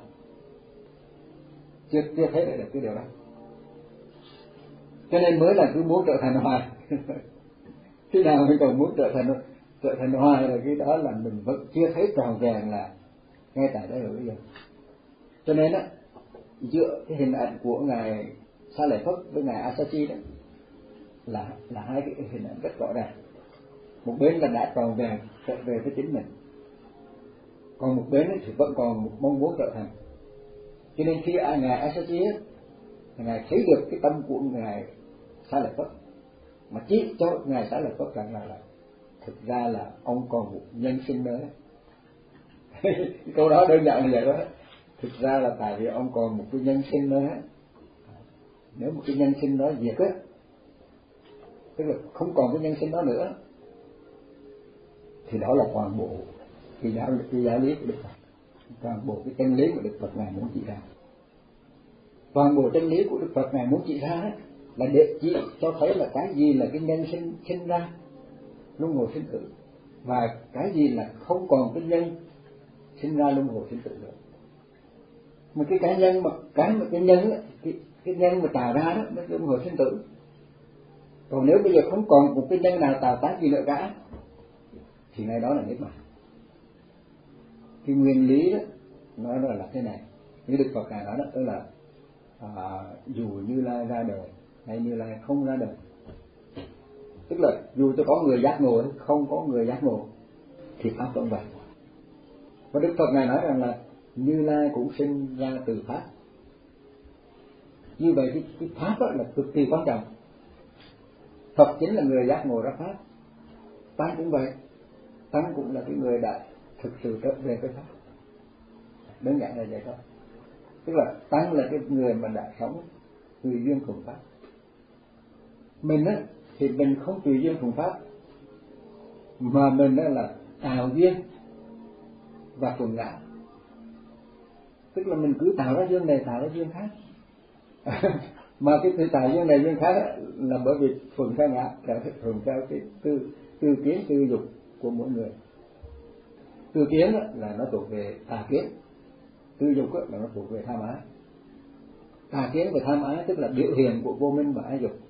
chưa chưa thấy được cái điều đó, cho nên mới là cứ muốn trở thành hoài. Khi nào mình còn muốn trở thành trở thành hoài là cái đó là mình vẫn chưa thấy tròn vẹn là ngay tại đây và bây giờ. Cho nên á, giữa cái hình ảnh của ngài Xá Lợi Phất với ngài Asachi đó là là hai cái hình ảnh rất rõ ràng. Một bên là đã tròn vẹn trở về với chính mình, còn một bên thì vẫn còn một mong muốn trở thành. Cho nên khi ngài Asachi á, ngài thấy được cái tâm của ngài Xá Lợi Phất mà chỉ cho ngài Xá Lợi Phất rằng là, là thực ra là ông còn một nhân sinh nữa. Câu đó đơn giản như vậy đó. Thực ra là tại vì ông còn một cái nhân sinh nữa. Nếu một cái nhân sinh đó diệt á, tức là không còn cái nhân sinh đó nữa, thì đó là toàn bộ cái giáo cái giáo lý của Đức Phật, toàn bộ cái chân lý của Đức Phật ngài muốn chỉ ra. Toàn bộ chân lý của Đức Phật ngài muốn chỉ ra là để chỉ cho thấy là cái gì là cái nhân sinh sinh ra luân hồi sinh tử, và cái gì là không còn cái nhân sinh ra luân hồi sinh tử nữa. Mà cái cá nhân mà cái mà cái nhân ấy, cái cái nhân mà tạo ra đó nó luân hồi sinh tử. Còn nếu bây giờ không còn một cái nhân nào tạo tác gì nữa cả thì ngay đó là niết bàn. Cái nguyên lý đó nó là, là thế này. Như Đức Phật ngài nói đó, tức là à, dù Như Lai ra đời hay Như Lai không ra đời, tức là dù cho có người giác ngộ hay không có người giác ngộ thì pháp vẫn vậy. Và Đức Phật ngài nói rằng là Như Lai cũng sinh ra từ pháp. Như vậy cái, cái pháp đó là cực kỳ quan trọng. Phật chính là người giác ngộ ra pháp. Tăng cũng vậy. Tăng cũng là cái người đã thực sự trở về cái pháp. Đơn giản là vậy thôi. Tức là Tăng là cái người mà đã sống tùy duyên thuận pháp. Mình á thì mình không tùy duyên thuận pháp, mà mình đó là tạo duyên và thuận ngã. Tức là mình cứ tạo ra duyên này tạo ra duyên khác. Mà cái sự tạo duyên này duyên khác là bởi vì thuận theo ngã, là thuận theo cái tư tư kiến tư dục của mỗi người. Tư kiến là nó thuộc về tà kiến, tư dục là nó thuộc về tham ái. Tà kiến và tham ái tức là biểu hiện của vô minh và ái dục.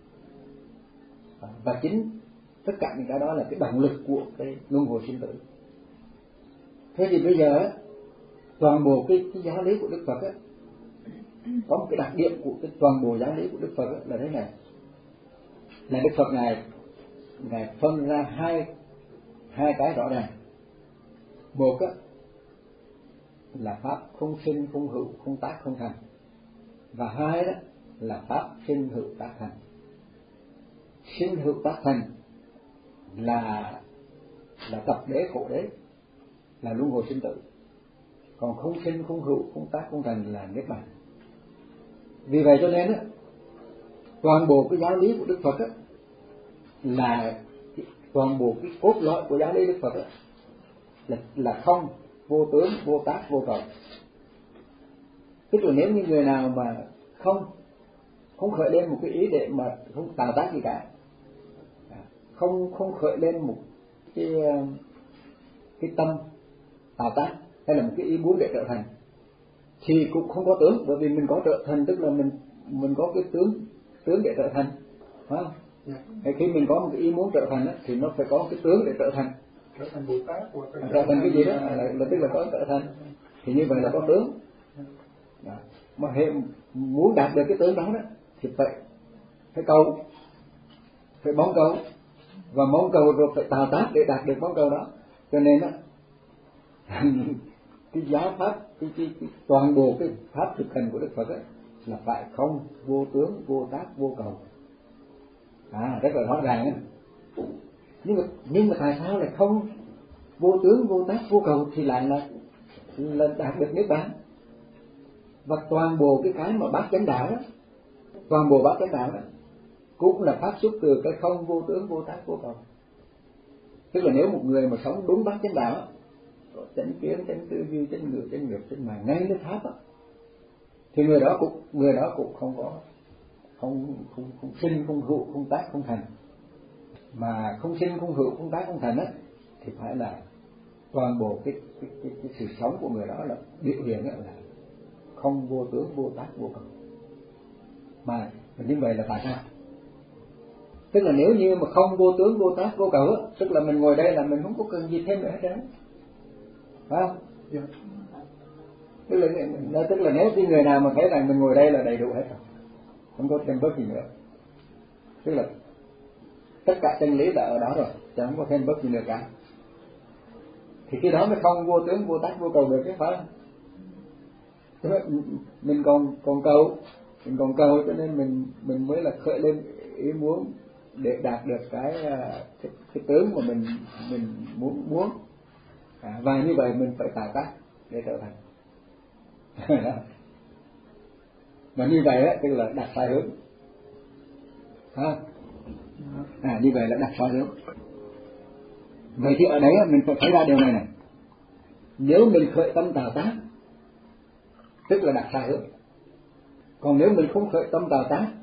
Và chính tất cả những cái đó là cái động lực của cái luân hồi sinh tử. Thế thì bây giờ toàn bộ cái, cái giáo lý của Đức Phật ấy, có một cái đặc điểm của cái toàn bộ giáo lý của Đức Phật ấy, là thế này, là Đức Phật ngài ngài phân ra hai hai cái rõ ràng. Một á, là pháp không sinh không hữu không tác không thành, và hai đó là pháp sinh hữu tác thành. Sinh hữu tác thành là là tập đế khổ đế, là luân hồi sinh tử. Còn không sinh không hữu không tác không thành là niết bàn. Vì vậy cho nên á, toàn bộ cái giáo lý của Đức Phật á, là toàn bộ cái cốt lõi của giáo lý Đức Phật á, là là không, vô tướng, vô tác, vô cầu. Tức là nếu như người nào mà không không khởi lên một cái ý để mà không tạo tác gì cả, không không khởi lên một cái cái tâm tạo tác hay là một cái ý muốn để trở thành, thì cũng không có tướng, bởi vì mình có trợ thần, tức là mình mình có cái tướng tướng để trợ thần, phải không? Thì khi mình có một cái ý muốn trợ thần á, thì nó phải có cái tướng để trợ thần. Trở thành Bồ Tát hoặc là Trợ thần cái gì đó là, là tức là có trợ thần, thì như vậy là có tướng. Đó. Mà hệ muốn đạt được cái tướng đó đó thì phải phải cầu, phải mong cầu, và mong cầu rồi phải tạo tác để đạt được mong cầu đó. Cho nên á cái giáo pháp, cái, cái, cái toàn bộ cái pháp thực hành của Đức Phật ấy, là phải không, vô tướng, vô tác, vô cầu. À, rất là rõ ràng á. Nhưng mà nhưng mà tại sao lại không, vô tướng, vô tác, vô cầu thì lại là là đạt được niết bàn? Và toàn bộ cái cái mà bát chánh đạo đó, toàn bộ bát chánh đạo đó cũng là phát xuất từ cái không, vô tướng, vô tác, vô cầu. Tức là nếu một người mà sống đúng bát chánh đạo, có chánh kiến, chánh tư duy, chánh ngữ, chánh nghiệp, chánh mạng ngay cái pháp đó, thì người đó cũng người đó cũng không có không không không sinh, không hữu, không tác, không thành. Mà không sinh, không hữu, không tác, không thành á, thì phải là toàn bộ cái cái, cái, cái sự sống của người đó là biểu hiện là không, vô tướng, vô tác, vô cầu. Mà như vậy là tại sao? Tức là nếu như mà không, vô tướng, vô tác, vô cầu á, tức là mình ngồi đây là mình không có cần gì thêm nữa hết trơn, phải không? Yeah. Tức là, tức là nếu cái người nào mà thấy rằng mình ngồi đây là đầy đủ hết rồi, không có thêm bớt gì nữa, tức là tất cả chân lý là ở đó rồi, chẳng không có thêm bớt gì nữa cả, thì cái đó mới không, vô tướng, vô tác, vô cầu được chứ, phải không? Mình còn còn cầu, mình còn cầu cho nên mình mình mới là khởi lên ý muốn để đạt được cái cái, cái tướng mà mình mình muốn muốn à, và như vậy mình phải tạo tác để trở thành. Mà như vậy á, tức là đặt sai hướng, ha, à, như vậy là đặt sai hướng. Vậy thì ở đấy mình phải thấy ra điều này này, nếu mình khởi tâm tạo tác tức là đặt sai hướng, còn nếu mình không khởi tâm tạo tác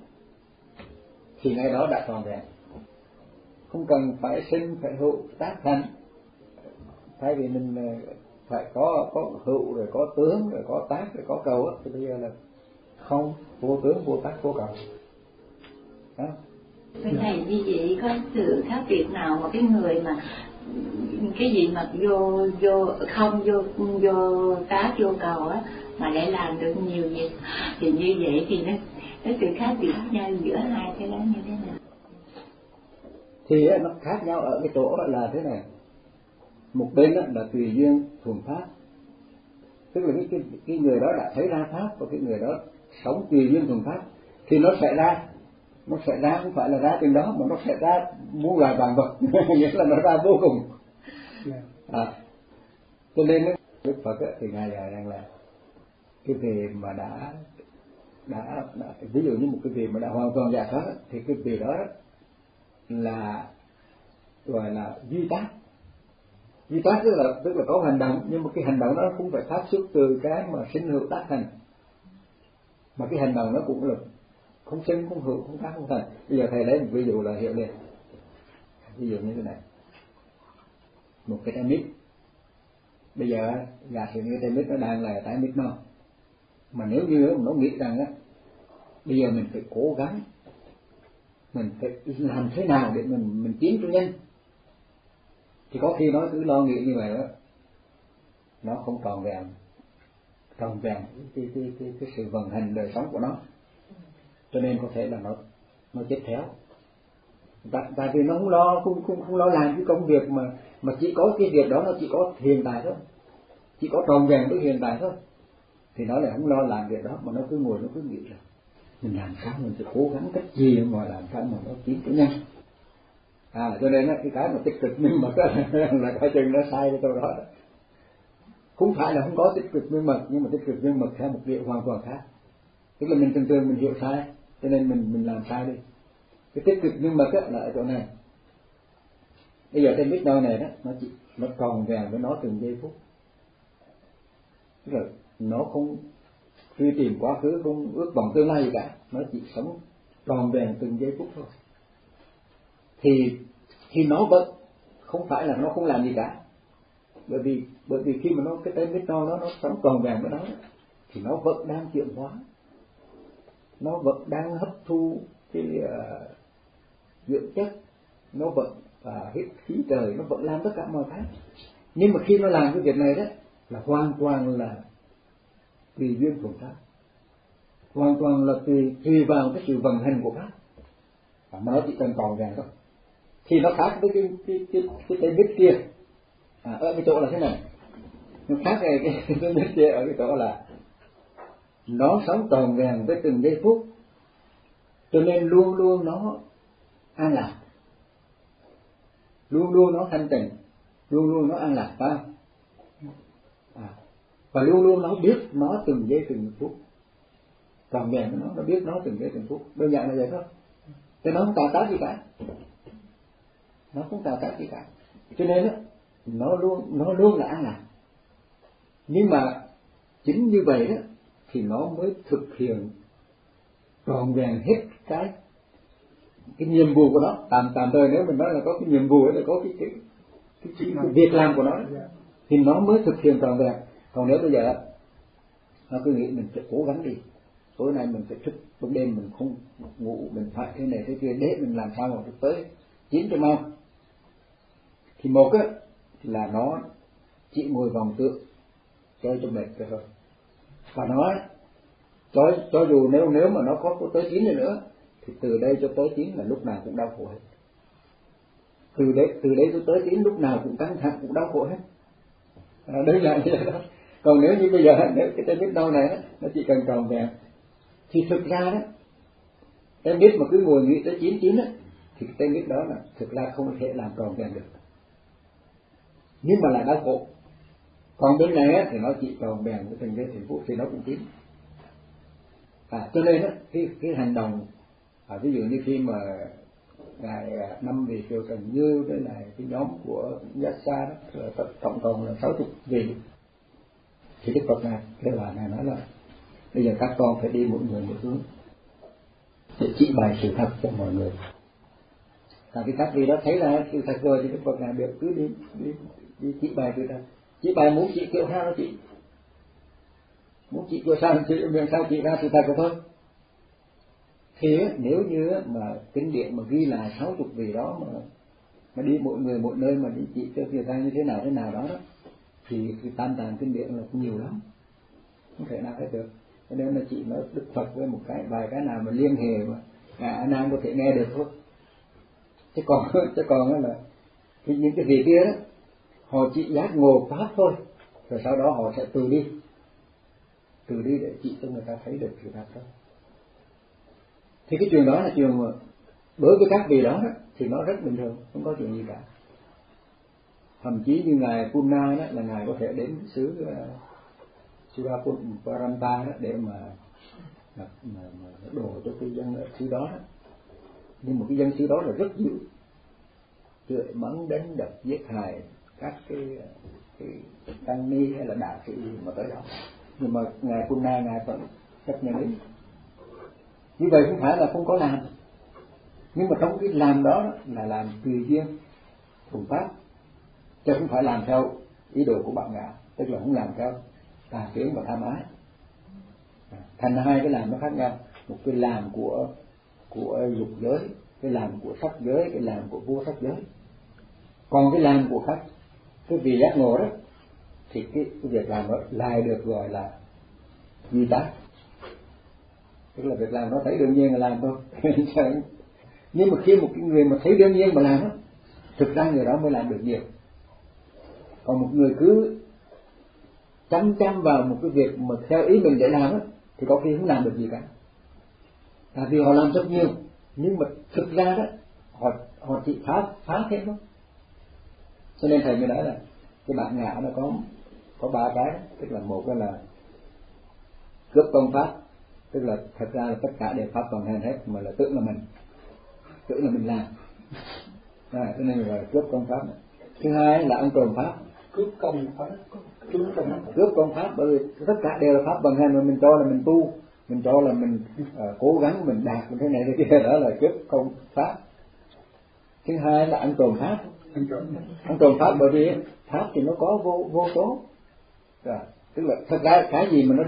thì ngay đó đã tròn vẹn, không cần phải sinh, phải hữu, tác, thành. Thay vì mình phải có có hữu, rồi có tướng, rồi có tác, rồi có cầu á, thì bây giờ là không, vô tướng, vô tác, vô cầu. Đó. Cái này như vậy có sự khác biệt nào mà cái người mà cái gì mà vô vô không vô vô tác, vô cầu á mà để làm được nhiều việc, thì như vậy thì nó cái sự khác biệt nhau giữa hai cái đó như thế nào? Thì nó khác nhau ở cái chỗ là thế này, một bên là tùy duyên thuần pháp, tức là cái, cái cái người đó đã thấy ra pháp, và cái người đó sống tùy duyên thuần pháp thì nó sẽ ra, nó sẽ ra không phải là ra từng đó, mà nó sẽ ra muôn loài vạn vật, nghĩa là nó ra vô cùng. À, cho nên Đức Phật thì ngài dạy rằng là cái vị mà đã, đã đã ví dụ như một cái vị mà đã hoàn toàn giải thoát thì cái vị đó là gọi là duy tác. Duy tác tức là tức là có hành động, nhưng mà cái hành động đó không phải phát xuất từ cái mà sinh hữu tác thành, mà cái hành động nó cũng là không sinh, không hữu, không tác, không thành. Bây giờ thầy lấy một ví dụ là hiểu liền. Ví dụ như thế này, một cái trái mít, bây giờ giả sử như trái mít nó đang là trái mít non, mà nếu như nó nghĩ rằng á, bây giờ mình phải cố gắng, mình phải làm thế nào để mình mình tiến cho nhanh, thì có khi nó cứ lo nghĩ như vậy đó, nó không tròn vẹn, tròn vẹn cái cái cái cái sự vận hành đời sống của nó, cho nên có thể là nó nó chết theo. Tại, tại vì nó không lo không không không lo làm cái công việc mà mà chỉ có cái việc đó, nó chỉ có hiện tại thôi, chỉ có tròn vẹn với hiện tại thôi, thì nó lại không lo làm việc đó, mà nó cứ ngồi nó cứ nghĩ là mình làm sao mình phải cố gắng cách gì mà làm sao mà nó tiến tới nhanh. À, cho nên cái cái mà tích cực minh mật là coi chừng nó sai cái chỗ đó. Không phải là không có tích cực minh mật, nhưng mà tích cực minh mật theo một điều hoàn toàn khác. Tức là mình thường thường mình hiểu sai, cho nên mình mình làm sai đi. Cái tích cực minh mật là ở chỗ này. Bây giờ trên biết đâu này đó, nó chỉ nó tròn vẹn với nó từng giây phút. Tức là nó không truy tìm quá khứ, không ước vọng tương lai gì cả, nó chỉ sống tròn vẹn từng giây phút thôi. Thì thì nó vẫn không phải là nó không làm gì cả, bởi vì bởi vì khi mà nó cái tên biết no nó nó sống tròn vẹn với nó, thì nó vẫn đang chuyển hóa, nó vẫn đang hấp thu cái uh, dưỡng chất, nó vẫn uh, hít khí trời, nó vẫn làm tất cả mọi thứ. Nhưng mà khi nó làm cái việc này đó là hoàn toàn là tùy duyên thuận pháp, hoàn toàn là tùy tùy vào cái sự vận hành của pháp, mà nó chỉ cần còn vẹn thôi. Thì nó khác với cái cái cái cái cây mít kia. À, ở cái chỗ là thế này, nó khác cái cái cây mít kia ở cái chỗ là nó sống tròn vẹn với từng giây phút, cho nên luôn luôn nó an lạc, luôn luôn nó thanh tịnh, luôn luôn nó an lạc phải không? À, và luôn luôn nó biết nó từng giây từng phút, tròn vẹn với nó, nó biết nó từng giây từng phút, đơn giản là vậy thôi. Cho nó không tạo tác gì cả, nó không tạo tác gì cả, cho nên đó, nó luôn nó luôn là an lạc. Nhưng mà chính như vậy đó thì nó mới thực hiện trọn vẹn hết cái cái nhiệm vụ của nó. Tạm tạm thời nếu mình nói là có cái nhiệm vụ là có cái cái, cái, cái, cái việc làm của nó thì nó mới thực hiện trọn vẹn. Còn nếu bây giờ nó cứ nghĩ mình phải cố gắng đi, tối nay mình phải thức ban đêm mình không ngủ, mình phải thế này thế kia để mình làm sao mà tới chín cho mau, thì một á là nó chỉ ngồi vòng tượng chơi cho mệt rồi thôi. Và nó cho cho dù nếu nếu mà nó có tới chín nữa thì từ đây cho tới chín là lúc nào cũng đau khổ hết. Từ đấy từ đấy cho tới chín lúc nào cũng căng thẳng, cũng đau khổ hết. À, đấy là như vậy đó. Còn nếu như bây giờ nếu cái tên biết đau này đó, nó chỉ cần tròn vẹn thì thực ra đó em biết mà cứ ngồi nghĩ tới chín chín á thì cái tên biết đó là thực ra không thể làm tròn vẹn được, nhưng mà là đau khổ. Còn bên này á, thì nó chỉ tròn vẹn với từng giây từng phút thì nó cũng chín. À, cho nên á, cái cái hành động à, ví dụ như khi mà ngài năm vị Kiều Trần Như với lại cái nhóm của Giác Sa đó là tổng cộng là sáu mươi vị, thì Đức Phật này cái bà này nói là bây giờ các con phải đi mỗi người một hướng để chỉ bày sự thật cho mọi người. Tại vì các vị đó thấy là sự thật rồi thì Đức Phật này được cứ đi đi đi chỉ bày sự thật. Chỉ bày muốn chỉ kiểu sao nó chỉ, muốn chỉ kiểu sao thì miệng sao chỉ ra sự thật rồi thôi. Thì nếu như mà kinh điển mà ghi lại sáu chục vị đó mà mà đi mỗi người mỗi nơi mà đi chỉ cho người ta như thế nào thế nào đó đó thì thì tam tạng kinh điển là nhiều lắm, không thể nào hết được. Cho nên là chỉ nói Đức Phật với một cái vài cái nào mà liên hệ mà ngài A Nan có thể nghe được thôi. Chứ còn chứ còn là cái những cái vị kia đó họ chỉ giác ngộ pháp thôi, rồi sau đó họ sẽ từ đi từ đi để chỉ cho người ta thấy được sự thật thôi. Thì cái chuyện đó là chuyện mà đối với các vị đó, đó thì nó rất bình thường, không có chuyện gì cả. Thậm chí như ngài Punna đó là ngài có thể đến xứ uh, Suraparanta đó để mà mà, mà, mà đổ cho cái dân ở xứ đó, đó. Nhưng mà cái dân xứ đó là rất dữ, tưởi mắng đánh đập giết hại các cái cái tăng ni hay là đạo sĩ gì mà tới đó, nhưng mà ngài Punna ngài vẫn chấp nhận đến. Như vậy không phải là không có làm, nhưng mà trong cái làm đó là làm tùy duyên thuận pháp, chứ không phải làm theo ý đồ của bạn ngã, tức là không làm theo tà kiến và tham ái. Thành hai cái làm nó khác nhau, một cái làm của của dục giới, cái làm của sắc giới, cái làm của vô sắc giới. Còn cái làm của các cái vị giác ngộ đó thì cái, cái việc làm đó lại được gọi là duy tác, tức là việc làm nó thấy đương nhiên là làm thôi. Nhưng mà khi một cái người mà thấy đương nhiên mà làm đó, thực ra người đó mới làm được nhiều. Còn một người cứ chăm chăm vào một cái việc mà theo ý mình để làm đó, thì có khi không làm được gì cả. Tại vì họ làm rất nhiều, nhưng mà thực ra đó họ họ chỉ phá phá thêm thôi. Cho nên thầy mới nói là cái bản ngã nó có có ba cái, tức là một là cướp công pháp, tức là thật ra là tất cả đều pháp bằng hành hết, mà là tưởng là mình tưởng là mình làm. À, cho nên là cướp công pháp này. Thứ hai là ăn trộm pháp, cướp công pháp, cướp công pháp, cướp công pháp, bởi vì tất cả đều là pháp bằng hành mà mình cho là mình tu, mình cho là mình uh, cố gắng mình đạt mình thế này thế kia, đó là cướp công pháp. Thứ hai là ăn trộm pháp, ăn trộm pháp bởi vì pháp thì nó có vô vô số, à, tức là thật ra cái gì mà nó đến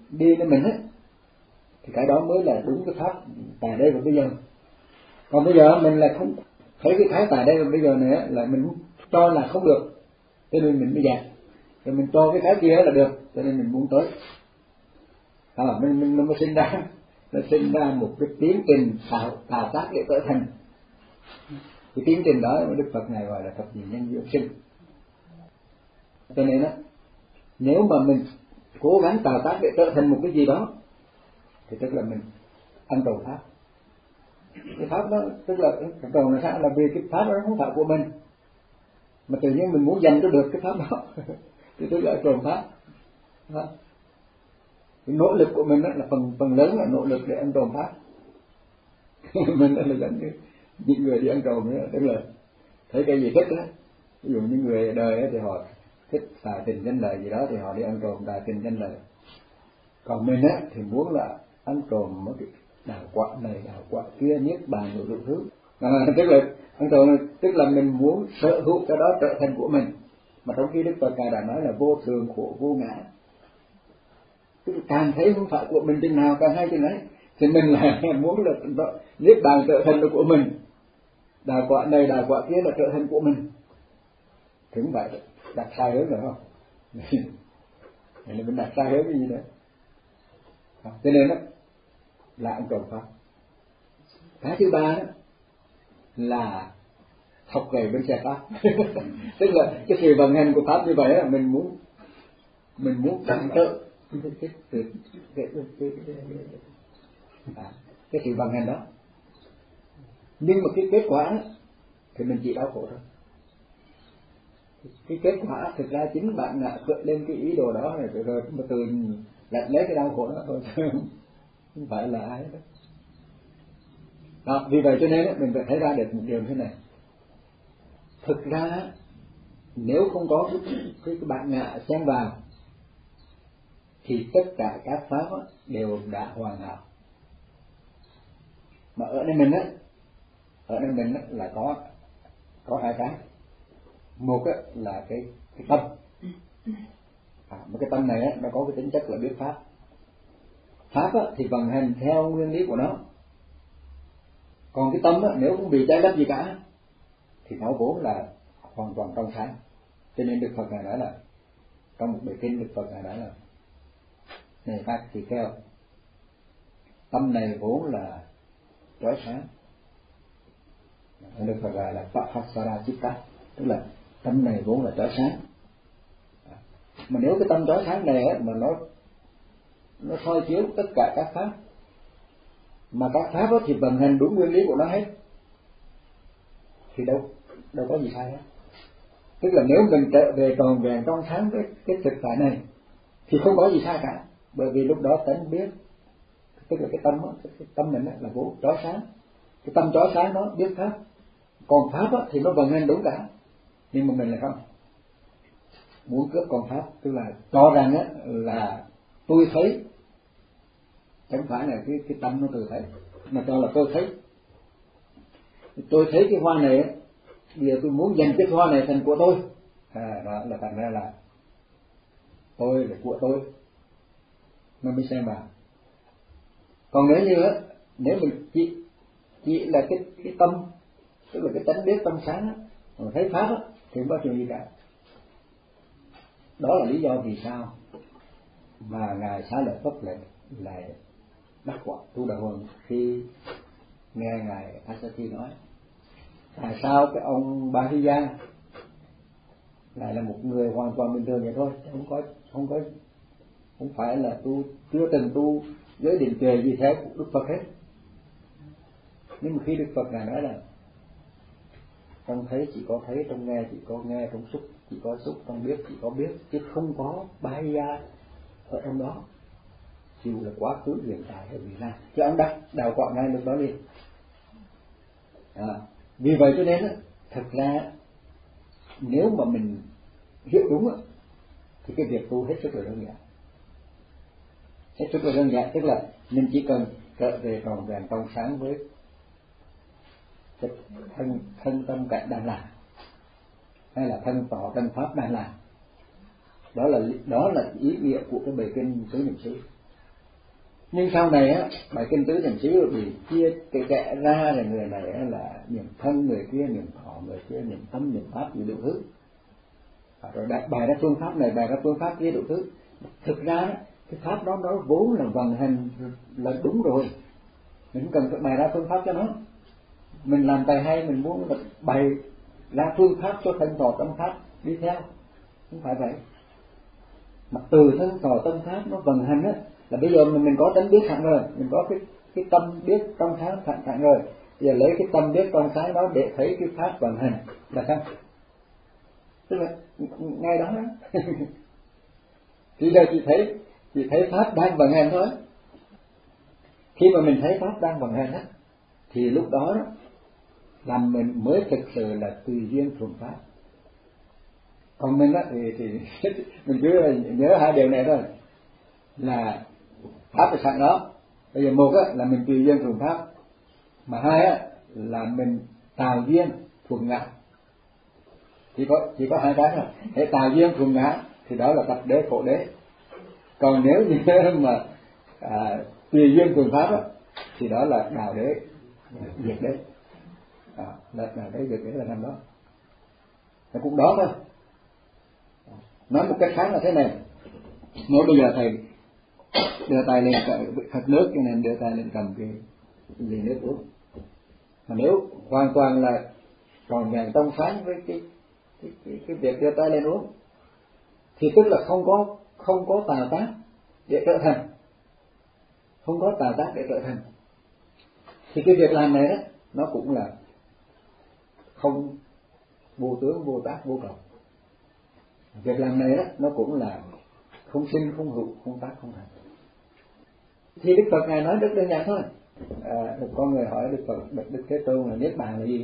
đi với mình á, thì cái đó mới là đúng cái pháp tại đây và bây giờ. Còn bây giờ mình lại không thấy cái thái tại đây và bây giờ này là mình cho là không được, cho nên mình mới dạt, rồi mình cho cái cái kia là được, cho nên mình muốn tới. À, mình mình nó mới sinh ra nó sinh ra một cái tiến trình tạo tạo tác để trở thành. Cái tiến trình đó Đức Phật này gọi là thập nhị nhân duyên sinh. Cho nên á, nếu mà mình cố gắng tạo tác để trở thành một cái gì đó thì tức là mình ăn trầu pháp. Cái pháp đó tức là ăn trầu là sao? Là vì cái pháp đó không phải của mình, mà tự nhiên mình muốn giành cho được cái pháp đó thì tức là trầu pháp. Đó. Cái nỗ lực của mình đó là phần phần lớn là nỗ lực để ăn trầu pháp. Mình là giống như những người đi ăn trầu nữa, tức là thấy cái gì thích đó. Ví dụ những người đời thì họ thích tài tình danh lợi gì đó thì họ đi ăn trộm tài tình danh lợi. Còn mình á thì muốn là ăn trộm mấy cái đào quả này đào quả kia, niết bàn rồi đủ thứ. À, tức là ăn trộm tức là mình muốn sở hữu cái đó trở thành của mình. Mà trong khi Đức Phật Ngài đã nói là vô thường khổ vô ngã, tức là càng thấy không phải của mình chừng nào càng hay chừng ấy, thì mình là muốn là niết bàn trở thành được của mình, đào quả này đào quả kia là trở thành của mình. Thì không phải đặt sai hướng rồi không? Vậy là mình đặt sai hướng cái gì nữa? Cho nên đó là ăn trộm pháp. Cái thứ ba đó là học gầy bên xe pháp. Tức là cái sự vận hành của pháp như vậy là mình muốn mình muốn cản trở cái cái cái cái cái sự vận hành đó. Nhưng mà cái kết quả thì mình chỉ đau khổ thôi. Cái kết quả thực ra chính bạn đã khởi lên cái ý đồ đó rồi rồi mà từ lật lấy cái đau khổ đó thôi, không phải là ai đó. Đó, vì vậy cho nên mình phải thấy ra được một điều thế này. Thực ra nếu không có cái, cái, cái bản ngã xen vào thì tất cả các pháp đều đã hoàn hảo. Mà ở đây mình á, ở đây mình á là có có hai cái. Một á là cái cái tâm. À, mà cái tâm này á nó có cái tính chất là biết pháp. Pháp á thì vận hành theo nguyên lý của nó. Còn cái tâm á nếu không bị trái đất gì cả thì nó vốn là hoàn toàn trong sáng. Cho nên Đức Phật này nói là trong một bài kinh Đức Phật này nói là này các tỳ kheo, tâm này vốn là chói sáng. Đức Phật gọi là Phahasara Chitta, tức là tâm này vốn là chói sáng. Mà nếu cái tâm chói sáng này á, mà nó nó soi chiếu tất cả các pháp, mà các pháp đó thì vận hành đúng nguyên lý của nó hết, thì đâu đâu có gì sai hết. Tức là nếu mình trở về tròn vẹn trong sáng với cái thực tại này thì không có gì sai cả, bởi vì lúc đó tánh biết, tức là cái tâm đó, cái tâm mình đó là vốn chói sáng. Cái tâm chói sáng nó biết pháp, còn pháp đó thì nó vận hành đúng cả. Nhưng mà mình là không muốn cướp con pháp, tức là cho rằng á là tôi thấy, chẳng phải là cái cái tâm nó tự thấy, mà cho là tôi thấy. Tôi thấy cái hoa này á, bây giờ tôi muốn dành cái hoa này thành của tôi, à, đó là thành ra là tôi là của tôi, nó mới xem vào. Còn nếu như á, nếu mình chỉ chỉ là cái cái tâm, tức là cái tánh biết tâm sáng á, mà thấy pháp á, thì không có chuyện gì cả. Đó là lý do vì sao mà ngài Xá Lợi Phất lại lại đắc quả tu đà hoàng khi nghe ngài Asati nói tại sao cái ông Ba Hy Gia lại là một người hoàn toàn bình thường vậy thôi, không có không có không phải là tu chưa từng tu giới định tuệ gì theo Đức Phật hết. Nhưng mà khi Đức Phật ngài nói là trong thấy chỉ có thấy, trong nghe chỉ có nghe, trong xúc chỉ có xúc, trong biết chỉ có biết, chứ không có Ba Hy Gia ở trong đó, dù là quá khứ hiện tại hay vị lai, chứ ông đắc đào quả ngay lúc đó liền. À, vì vậy cho nên thật ra nếu mà mình hiểu đúng thì cái việc tu hết sức là đơn giản, hết sức là đơn giản, tức là mình chỉ cần trở về tròn vẹn trong sáng với thân thân tâm cảnh đang làm, hay là thân tỏ thân pháp đang làm. Đó là đó là ý nghĩa của cái bài kinh tứ niệm xứ. Nhưng sau này á, bài kinh tứ thành xíu bị chia cái kẽ ra, là người này là niệm thân, người kia niệm thọ, người kia niệm tâm, niệm pháp gì đủ thứ. Rồi bài ra phương pháp này, bài ra phương pháp kia đủ thứ. Thực ra đó, cái pháp đó nó vốn là vận hành là đúng rồi, mình không cần phải bày ra phương pháp cho nó. Mình làm tài hay, mình muốn bày ra phương pháp cho thân thọ tâm pháp đi theo, không phải vậy. Mà từ thân thọ tâm pháp nó vận hành á, là bây giờ mình, mình có tánh biết sẵn rồi, mình có cái cái tâm biết trong sáng sẵn sẵn rồi, giờ lấy cái tâm biết trong sáng đó để thấy cái pháp vận hành là sao? Tức là ngay đó thì giờ chị thấy chị thấy pháp đang vận hành thôi. Khi mà mình thấy pháp đang vận hành á, thì lúc đó đó là mình mới thực sự là tùy duyên thuận pháp. Còn mình á thì thì mình cứ nhớ hai điều này thôi, là pháp là sẵn đó. Bây giờ một á là mình tùy duyên thuận pháp, mà hai á là mình tạo duyên thuận ngã. Chỉ có chỉ có hai cái thôi. Để tạo duyên thuận ngã thì đó là tập đế khổ đế. Còn nếu như mà à, tùy duyên thuận pháp á, thì đó là đạo đế diệt đế. À, là đạo đế diệt đế là năm đó. Nó cũng đó thôi. Nói một cách khác là thế này. Nếu bây giờ thầy đưa tay lên khát nước, cho nên đưa tay lên cầm cái ly nước uống. Mà nếu hoàn toàn là còn vẹn trong sáng với cái cái, cái cái việc đưa tay lên uống, thì tức là không có không có tà tác để trở thành, không có tà tác để trở thành, thì cái việc làm này đó nó cũng là không vô tướng vô tác vô cầu. Việc làm này đó nó cũng là không sinh không hữu không tác không thành. Thì Đức Phật ngài nói rất đơn giản thôi. À, một con người hỏi Đức Phật, Đức, Đức Thế Tôn là niết bàn là gì?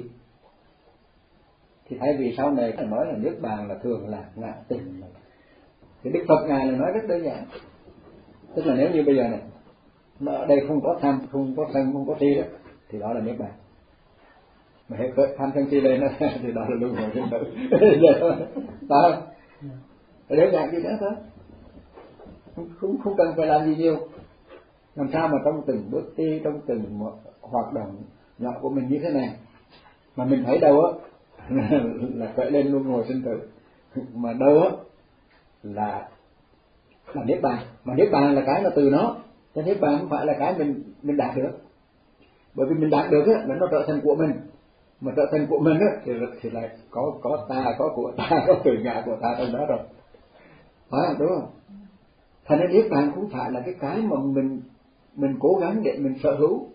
Thì thay vì sau này phải nói là niết bàn là thường lạc ngã tình, thì Đức Phật ngài là nói rất đơn giản. Tức là nếu như bây giờ này mà ở đây không có tham, không có sân, không có si đó, thì đó là niết bàn. Mà hết tham sân si lên đó thì đó là luân hồi sinh tử. Phải không? Đơn giản như thế thôi. Không, không, không cần phải làm gì nhiều. Làm sao mà trong từng bước đi, trong từng hoạt động nhỏ của mình như thế này mà mình thấy đâu á là khởi lên luân hồi sinh tử, mà đâu á là là niết bàn. Mà niết bàn là cái là từ nó, cho niết bàn không phải là cái mình mình đạt được. Bởi vì mình đạt được á là nó trở thành của mình, mà trở thành của mình á thì thì lại có có ta, có của ta, có từ ngã của ta trong đó rồi, phải không? Đúng không? Thành ra niết bàn cũng phải là cái cái mà mình mình cố gắng để mình sở hữu.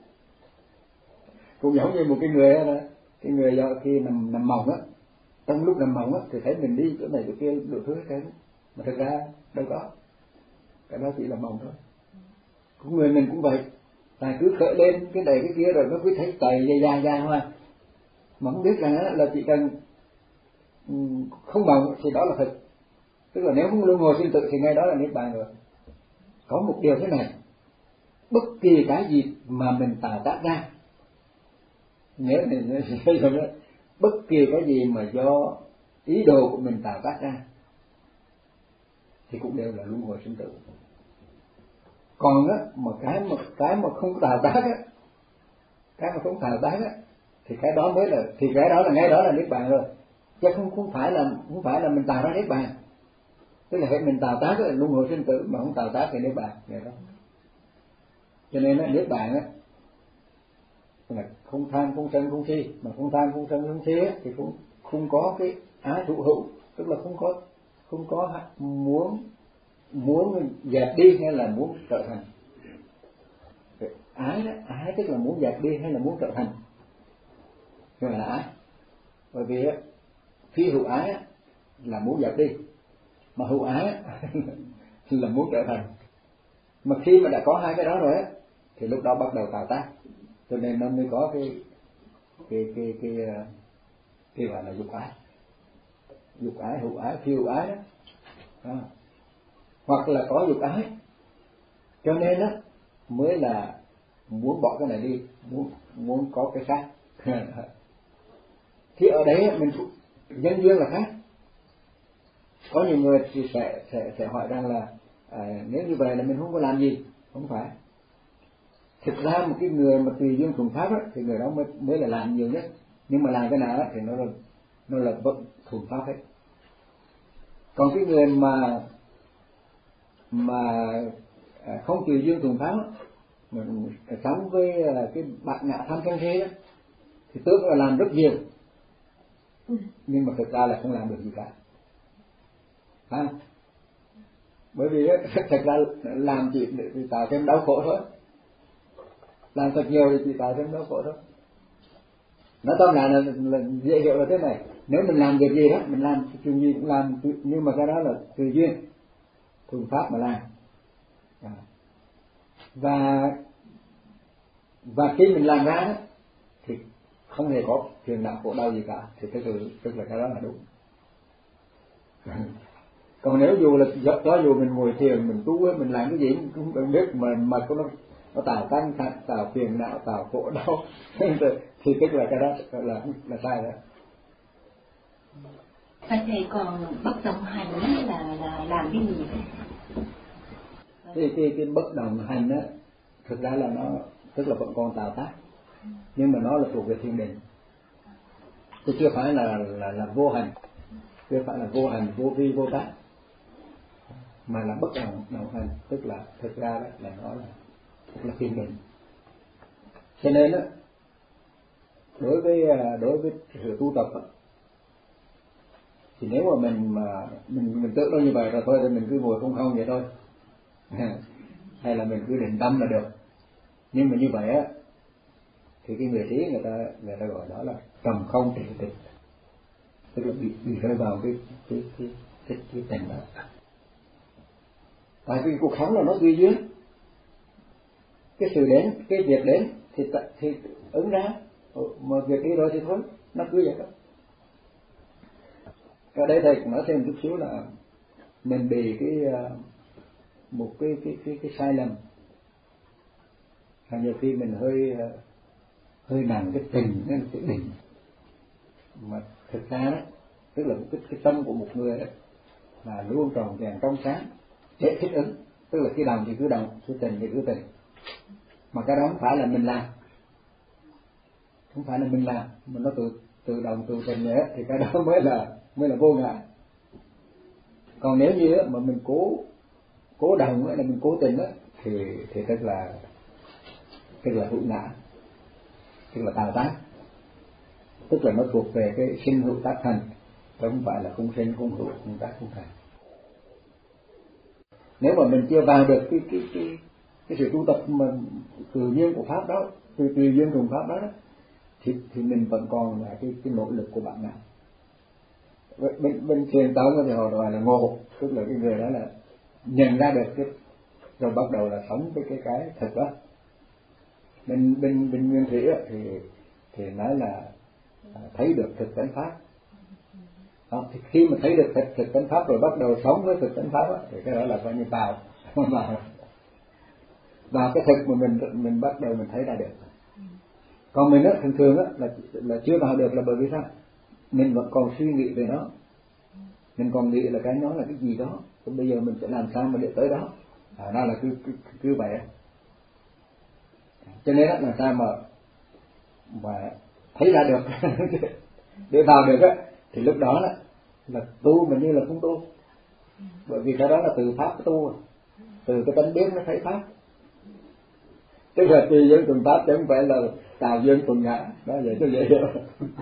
Cũng giống như một cái người đó, cái người do khi nằm nằm mộng á, trong lúc nằm mộng á thì thấy mình đi chỗ này chỗ kia đủ thứ hết trơn, mà thực ra đâu có, cái đó chỉ là mộng thôi. Cũng người mình cũng vậy, là cứ khởi lên cái này cái kia rồi nó cứ thấy tầy dài dài dài hoa, mà không biết rằng là chỉ cần không mộng thì đó là thực. Tức là nếu không luân hồi sinh tử thì ngay đó là niết bàn rồi. Có một điều thế này, bất kỳ cái gì mà mình tạo tác ra, nhớ này, bất kỳ cái gì mà do ý đồ của mình tạo tác ra thì cũng đều là luân hồi sinh tử. Còn á mà cái mà cái mà không tạo tác á, cái mà không tạo tác á, thì cái đó mới là, thì cái đó là ngay đó là niết bàn rồi, chứ không không phải là không phải là mình tạo ra niết bàn. Tức là hệ mình tạo tác là luân hồi sinh tử, mà không tạo tác thì niết bàn vậy đó. Cho nên là niết bàn á là không tham không sân không si, mà không tham không sân không si á thì cũng không có cái ái thụ hữu, tức là không có không có muốn muốn dẹp đi hay là muốn trở thành. Ái đó, ái tức là muốn dẹp đi hay là muốn trở thành, gọi là ái. Bởi vì á phi hữu ái á là muốn dẹp đi, mà hữu ái là muốn trở thành. Mà khi mà đã có hai cái đó rồi á thì lúc đó bắt đầu tạo tác, cho nên nó mới có cái cái cái cái cái, cái gọi là dục ái, dục ái, hữu ái, phi hữu ái đó. À. Hoặc là có dục ái, cho nên á mới là muốn bỏ cái này đi, muốn muốn có cái khác. Thì ở đấy mình nhân duyên là khác. Có nhiều người thì sẽ sẽ sẽ hỏi rằng là à, nếu như vậy là mình không có làm gì, không phải. thực ra một cái người mà tùy duyên thuần pháp á, thì người đó mới mới là làm nhiều nhất. Nhưng mà làm cái nào á, thì nó là nó là bất thuần pháp hết. Còn cái người mà mà không tùy duyên thuần pháp á, mà sống với cái bạt ngã tham sân si đó, thì tưởng là làm rất nhiều, nhưng mà thực ra là không làm được gì cả. À, bởi vì á, thật ra làm chỉ để tạo thêm đau khổ thôi, làm thật nhiều thì chỉ tạo thêm đau khổ thôi. Nói tóm lại là, là dễ hiểu là thế này: nếu mình làm việc gì đó, mình làm chuyện gì cũng làm, nhưng mà cái đó là tùy duyên thuần pháp mà làm. À. và và khi mình làm ra đó, thì không hề có phiền não khổ đau gì cả, thì tức là, tức là cái đó là đúng. Còn nếu dù là cho dù mình ngồi thiền, mình tu, mình làm cái gì cũng không biết, mà mà nó nó tạo căng thẳng, tạo phiền não, tạo khổ đau thì tức là cái đó là là, là sai rồi. Và thầy còn bất động hành là là làm cái gì? Thì cái cái bất động hành á, thực ra là nó tức là vẫn còn tạo tác, nhưng mà nó là thuộc về thiền định, chứ chưa phải là là là vô hành, chưa phải là vô hành, vô vi, vô tác, mà là bất động động hành, tức là thực ra đó là nó là là thiền định. Cho nên á, đối với đối với sự tu tập á, thì nếu mà mình mà mình mình tưởng đâu như vậy rồi thôi, thì mình cứ ngồi không không vậy thôi, hay là mình cứ định tâm là được. Nhưng mà như vậy á, thì cái người trí người ta người ta gọi đó là trầm không trị tịch, tức là bị bị rơi vào cái cái cái cái cái tình đó. Tại vì cuộc sống là nó tùy duyên, cái sự đến, cái việc đến thì thì ứng ra, mà việc đi rồi thì thôi, nó cứ vậy đó. Ở đây thầy cũng nói thêm một chút xíu là mình bị cái một cái cái cái cái sai lầm, nhiều khi mình hơi hơi nặng cái tình nên cái định, mà thực ra đó, tức là cái, cái tâm của một người đó là luôn tròn vẹn trong sáng để thích ứng, tức là khi đồng thì cứ đồng, khi tình thì cứ tình, mà cái đó không phải là mình làm, không phải là mình làm, mà nó tự tự động tự tình nữa, thì cái đó mới là mới là vô ngã. Còn nếu như mà mình cố cố đồng là mình cố tình đó, thì thì tức là tức là hữu ngã, tức là tạo tác, tức là nó thuộc về cái sinh hữu tác thành, không phải là không sinh không hữu, không tác không thành. Nếu mà mình chưa vào được cái cái cái cái sự tu tập mà tự nhiên của pháp đó, từ tùy duyên cùng pháp đó, đó thì thì mình vẫn còn là cái cái nỗ lực của bạn nào. Bên bên truyền tông thì họ gọi là ngộ, tức là cái người đó là nhận ra được cái, rồi bắt đầu là sống với cái cái thật đó. Bên bên bên nguyên thủy thì thì nói là thấy được thực tánh pháp. Đó, thì khi mà thấy được thực, thực tánh pháp rồi bắt đầu sống với thực tánh pháp đó, thì cái đó là coi như vào vào vào cái thực mà mình mình bắt đầu mình thấy ra được. Còn mình á, thường thường á là là chưa vào được là bởi vì sao? Mình vẫn còn suy nghĩ về nó, mình còn nghĩ là cái nó là cái gì đó, còn bây giờ mình sẽ làm sao mà để tới đó, à, đó là cứ cứ cứ vậy. Cho nên là sao mà mà thấy ra được để vào được á, thì lúc đó là, là tu mà như là không tu, bởi vì cái đó là từ pháp tu, từ cái tánh biết nó thấy pháp, tức là tùy duyên thuần pháp chứ không phải là tạo duyên thuần ngã, đó vậy cho dễ hiểu.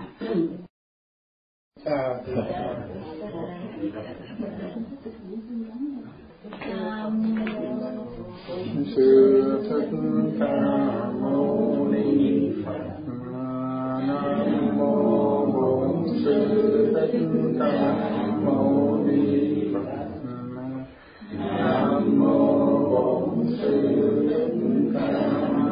Sư Thích Ca Mâu Ni Phật. Nam mô Bổn Sư Thích Ca Mâu Ni Phật. Nam mô Bổn Sư Thích Ca